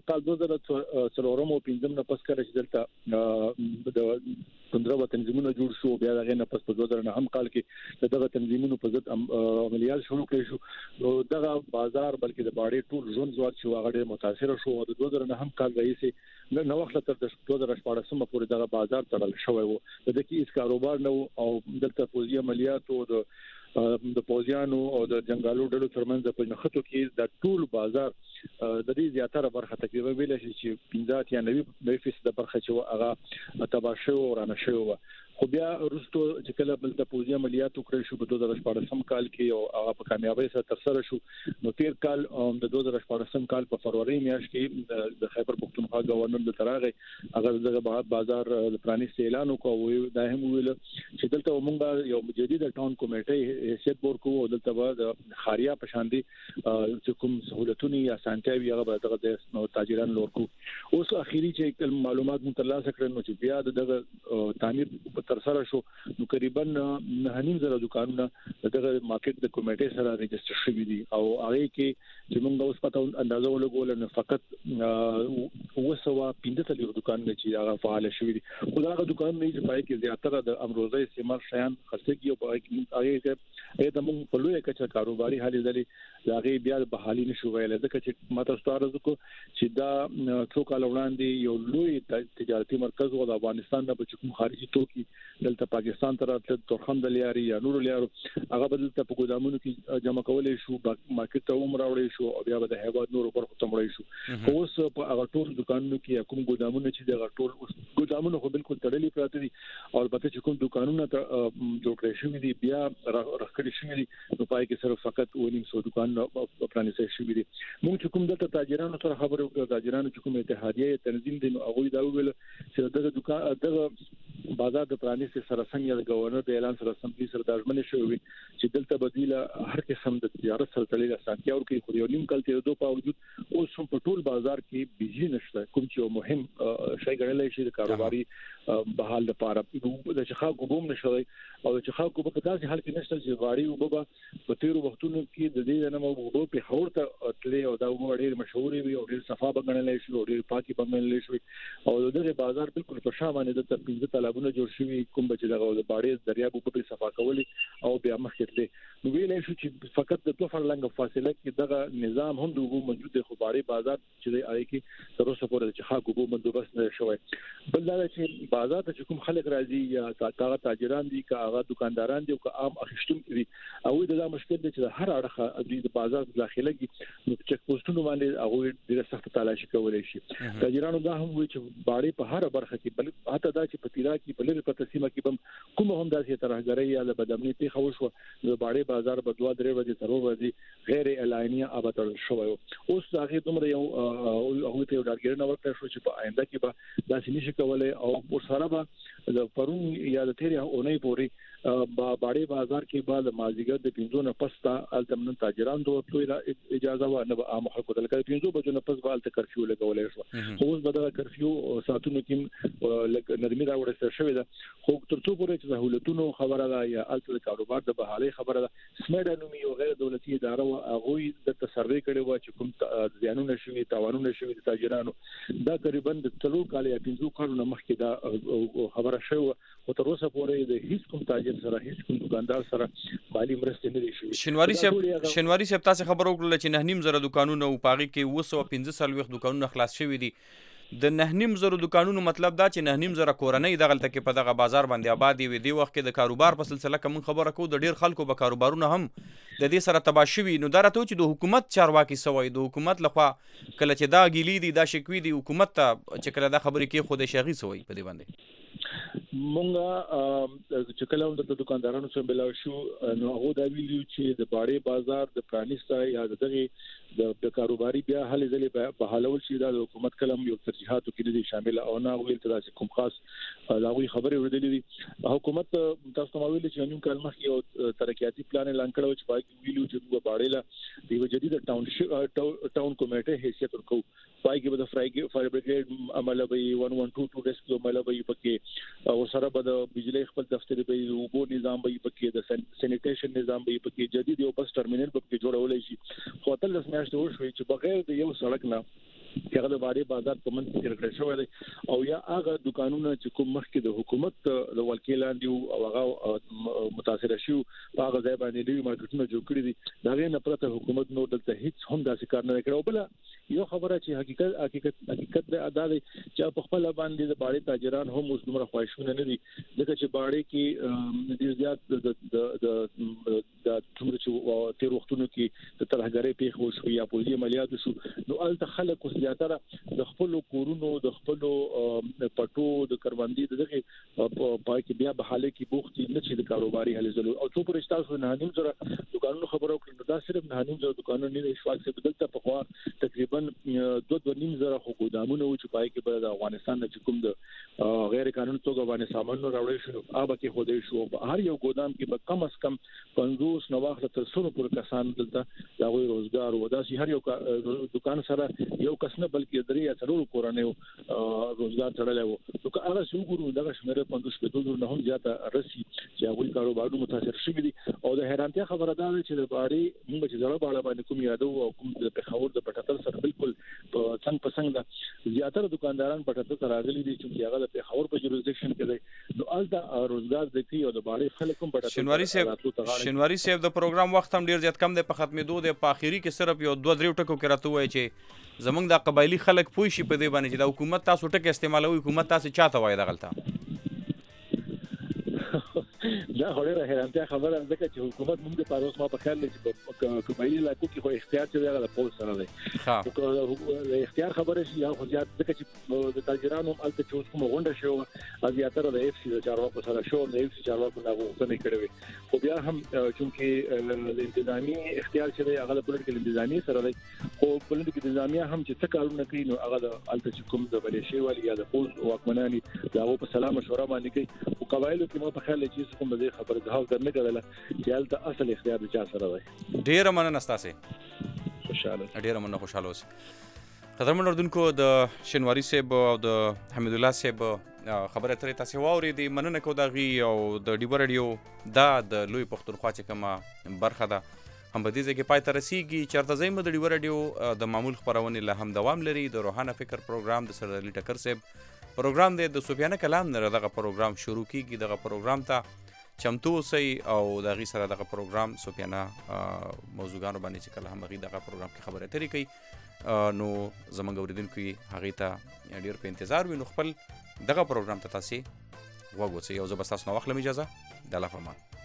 2003 او 15 نه پس کله چې دلته د 15 تنظیمونه جوړ شو، بیا داغه نه پس په 2009 کال کې دغه تنظیمونو په ضد عملیات شروع کړي شو. نو دغه بازار بلکې د باړې ټول ژوند ځواک شو هغه ډېر متاثر شو او د 2009 کال رئیس نو وخت تر 2014 پورې دغه بازار تړل شوی و. د دې کې هیڅ کاروبار نه او دلته پوځي عملیات او د پوځیانو او د جنگالو ډلو ترمنځ په نخښتو کې د ټول بازار د دې زیاتره برخه تقریبا ویل شي چې 15 یا 90% برخه چې هغه تباہ شو او رانه شو. خو بیا وروسته چې کله بل د پوځي عملیات وکړل شو په 2014 کال کې او هغه په کامیابی سره ترسره شو. نو تیر کال د 2014 کال په فروری میاشت کې د خیبر پختونخوا گورنر د تراغه هغه دغه بازار د پرانیست اعلان وکړ. دا هم ویل چې دلته موږ یو جدید ټاون کمیټه حیثیت ورکو او دلته د خاریا په شان دي چې کوم سہولتونه یا سانتیوي هغه دغه تاجران لورکو. اوس اخیری چې معلومات مترلاسه کړل نو چې بیا دغه تعمیر تر سره شو نو تقریبا 9,000 دکانونه دغه مارکیټ د کمیټې سره ريجستره شوي دي او هغه کې چې موږ اوس پته اندازه ولګول نو فقط 215 دکانونه چې هغه فعال شوي دي. خو هغه دکان نه چې پای کې زیاتره د امروزي استعمال شیان خرڅيږي او پای کې هغه د موږ په لوی کچه کاروباري حالې ځلې هغه بیا بحالي نشو ویل ځکه چې ماته ستاره زکو چې دا څو کال وړاندې یو لوی تجارتي مرکز و د افغانستان نه په کوم خارجي توکي دلته پاکستان ته راتل تورخم د لیاري یا نور لیارو هغه بدل ته په ګودامونو کې جمع کولې شو، مارکیټ ته عمر راوړې شو او بیا د هیواد نور پر ختم وړې شو. اوس په هغه ټول دکانونو کې کوم ګودامونه چې د ټول ګودامونو خو بالکل تړلې پراته دي او البته چې کوم دکانونه ته جوړ کړی شوی دي بیا راخړې شوی دي نو پای کې صرف فقط 900 دکان پرانیستل شوی دي. موږ چې کوم دلته تاجرانو سره خبرې وکړو، تاجرانو چې کوم اتحادیه تنظیم دي نو هغه دا ویل چې دغه دکان دغه بازار د پرانیست سره څنګه د گورنر د اعلان سره سم سره داژمنه شوی چې دلته بدیله هر قسم د تجارت سره تړلې اسانتیاو کې خو یو نیم کال تیر دوه باوجود اوس هم په ټول بازار کې بيزي نشته کوم چې مهم شی ګڼل شي د کاروباري بحال لپاره د چخا کوبوم نشوي او چخا کوبه په داسې حال کې نشته چې غاړي وبو په تیرو وختونو کې د دې نه مو په خور ته تلې او دا ډېر مشهور وي او ډېر صفا بغنل شي او ډېر پاکي بغنل شي او دغه بازار بالکل په شامه نه د 15 طلبونه جوړ شوی کوم چې دغه د باړې دریاب په صفا کول او بیا مخکې تلې نو ویل شو چې فقط د 2 فرلنګ فاصله کې دغه نظام هم د وګړو موجود دی خو باړې بازار چې دی آی کې تر اوسه پورې چې خا وګړو بندوبست نه شوی بل دا چې بازار ته کوم خلک راځي یا هغه تاجران دي که هغه دکانداران دي او که عام اخیشتونکي دي او دا مشکل دی چې هر اړخ د بازار داخله کې نو چک پوسټونو باندې هغه ډېر سخت تلاشي کولای شي تاجرانو دا هم وایي چې باړې په هر برخه کې بل حتی دا چې په تیرا کې په لږه په تقسیمه کې بم کوم هم داسې ترهګرۍ یا د بدامنۍ ته خوښ نو باړې بازار په 2-3 ورځې تر ورځې غیر اعلانیه ابتر شوی اوس هغه دومره یو هغه ته ډارګرنه ورته شو چې په آینده کې به داسې نشي کولای او ورسره به د پرون یا د تیرې اونۍ پورې باړې بازار کې بعد مازیګر د 15 نه پس تا التمن تاجران دوه اجازه و نه عام خلکو ته لکه 15 بجو نه پس به کرفیو لګولای شو اوس به دا کرفیو ساتونو کې نرمي راوړل شوې ده خو تر څو پورې چې سہولتونو خبره ده یا الته کاروبار د بحالي خبره ده سمډ نومي او غیر دولتي اداره او هغه د سروې کړي و چې کوم ځانونه شوي تاوانونه شوي د تاجرانو دا تقریبا د 3 کال یا 5 کالونو مخکې دا خبره شوه او تر اوسه پورې د هیڅ کوم تاجر سره هیڅ کوم دکاندار سره مالی مرسته نه دي شوې شنواری صاحب تاسو خبر وکړه چې 9.5 دکانونه او پاغي کې 215 دکانونه خلاص شوي دي د 9.5 دکانونو مطلب دا چې 9.5 کورنۍ دغلته کې په دغه بازار باندې آباد وي دی وخت کې د کاروبار په سلسله کوم خبره کو د ډیر خلکو به کاروبارونه هم د دې سره تباه شوي نو دا راته چې د حکومت چارواکي سوي د حکومت لخوا کله چې دا ګیلی دي دا شکوي دي حکومت ته چې کله دا خبرې کې خود شغي سوي په دې باندې مونږه چې کله هم د دکاندارانو سره بلا شو نو هغه دا ویلو چې د باړې بازار د پرانیستا یا دغه د کاروباري بیا هلې ځلې په حالول شي د حکومت کلم یو ترجیحاتو کې دي شامل او نه ویل تر کوم خاص لاغوي خبرې ورېدلې دي حکومت تاسو ته ویل چې نیم کال مخکې یو ترقیاتي پلان اعلان کړو چې پای ویلو چې د باړې لا د جدید ټاون کمیټه حیثیت ورکو پای کې د فایر بریګیډ عمل به 112 ریسکیو عمل به پکې او سره به د بجلی خپل دفتر به او بو نظام به پکې د سینیټیشن نظام به پکې جدید یو بس ټرمینل به پکې جوړول شي خو تل میاشتې وشوي چې بغیر د یو سړک نه هغه د باړې بازار په منځ کې راکړل شوی دی او یا هغه دکانونه چې کوم مخکې د حکومت د ولکیلان دی او هغه متاثر شو په هغه ځای باندې لوی مارکیټونه جوړ کړی دي دا نه پرته حکومت نو دلته هیڅ هم داسې کار نه کړو بل یو خبره چې حقیقت د ادا دي چې په خپل باندې د باړې تاجران هم اوس دومره خواهشونه نه دي ځکه چې باړې کې ډیر زیات د څومره چې تیر وختونو کې د ترهګرۍ پیښ وشو یا پولیسي عملیات شو نو الته خلک زیاتره د خپل کورونو د خپل پټو د کروندې دغه پای کې بیا به حاله کې بوختي نه چې د کاروباري هلې زلو او څو پر تاسو نه نیم زره دکانونو خبرو کړل دا صرف نه نیم زره دکانونو نه شواک څخه بدلته په خوا تقریبا 2.5 زره خو ګودامونه و چې پای کې د افغانستان نه کوم د غیر قانوني توګه باندې سامان راوړل شو هغه کې خوده شو هر یو ګودام کې به کم از کم 50 نواخله تر 100 پر کسان دلته دا وی روزګار و دا سي هر یو دکان سره یو کس نه بلکې درې یا څلور کورنۍ روزګار تړلی وو نو که هغه وګورو دغه شمېره 15 نه هم زیاته رسي چې هغوی کاروبارونه متاثر شوي دي او د حیرانتیا خبره دا ده چې د باړې موږ چې زړه باړه باندې کوم یادو او کوم د پېښور د پټاتل سره بالکل په څنګ په څنګ ده زیاتره دکانداران پټاتل ته راغلي دي چې هغه د پېښور په جوریزډکشن کې دی نو الته روزګار د کی او د باړې خلک هم پټاتل شنواری صاحب د پروګرام وخت هم ډیر زیات کم دی په ختمېدو دی په اخیری کې صرف یو 2-3 ټکو کې راته وایي چې زمونږ د قبایلی خلک پوه شي په دې باندې چې د حکومت تاسو ټکه استعمالوي حکومت تاسو چاته وایي دغلته دا خوري حیرانتیا خبره ده چې حکومت موږ په اوس ما په خیال چې قبایلی علاقو کې خو اختیار چې هغه د پول سره دی خو اختیار خبره شي یا خو زیات ځکه چې د تاجرانو الته چې اوس کوم غونډه شو زیاتره د اف سی د چارواکو سره شو د اف سی چارواکو نه غوښتنه کړې خو بیا هم چې د انتظامی اختیار چې هغه د پولیټیکل انتظامی سره دی خو پولیټیکل انتظامیه هم چې څه کارونه کوي نو هغه د الته چې کوم د بلشي والی یا د پول واکمنانی دا په سلام مشوره باندې کوي او قبایلو کې مو په خیال چې کوم د خبره ځواب درنه کړل چې الته اصل اختیار د چا سره دی ډیر مننه تاسو خوشاله ډیر مننه خوشاله اوسئ قدرمن اردوونکو د شینواري صاحب او د حمید الله صاحب خبره ترې تاسې واورېدې. مننه کوو د هغې او د ډیوه راډیو دا د لوی پښتونخوا چې کومه برخه ده هم په دې ځای کې پای ته رسېږي. چېرته ځئ مو د ډیوه راډیو د معمول خپرونې لا هم دوام لري. د روحانه فکر پروګرام د سردار علي ټکر صاحب پروګرام دی. د صوفیانه کلام نه دغه پروګرام شروع کېږي. دغه پروګرام ته چمتو اوسئ او د هغې سره دغه پروګرام صوفیانه موضوعګانو باندې چې کله هم هغې دغه پروګرام کې خبرې اترې کوي نو زموږ اورېدونکو یې هغې ته ډېر په انتظار وي. نو خپل دغه پروګرام ته تاسې غوږ اوسئ او زه به ستاسو نه واخلم اجازه. د الله په امان.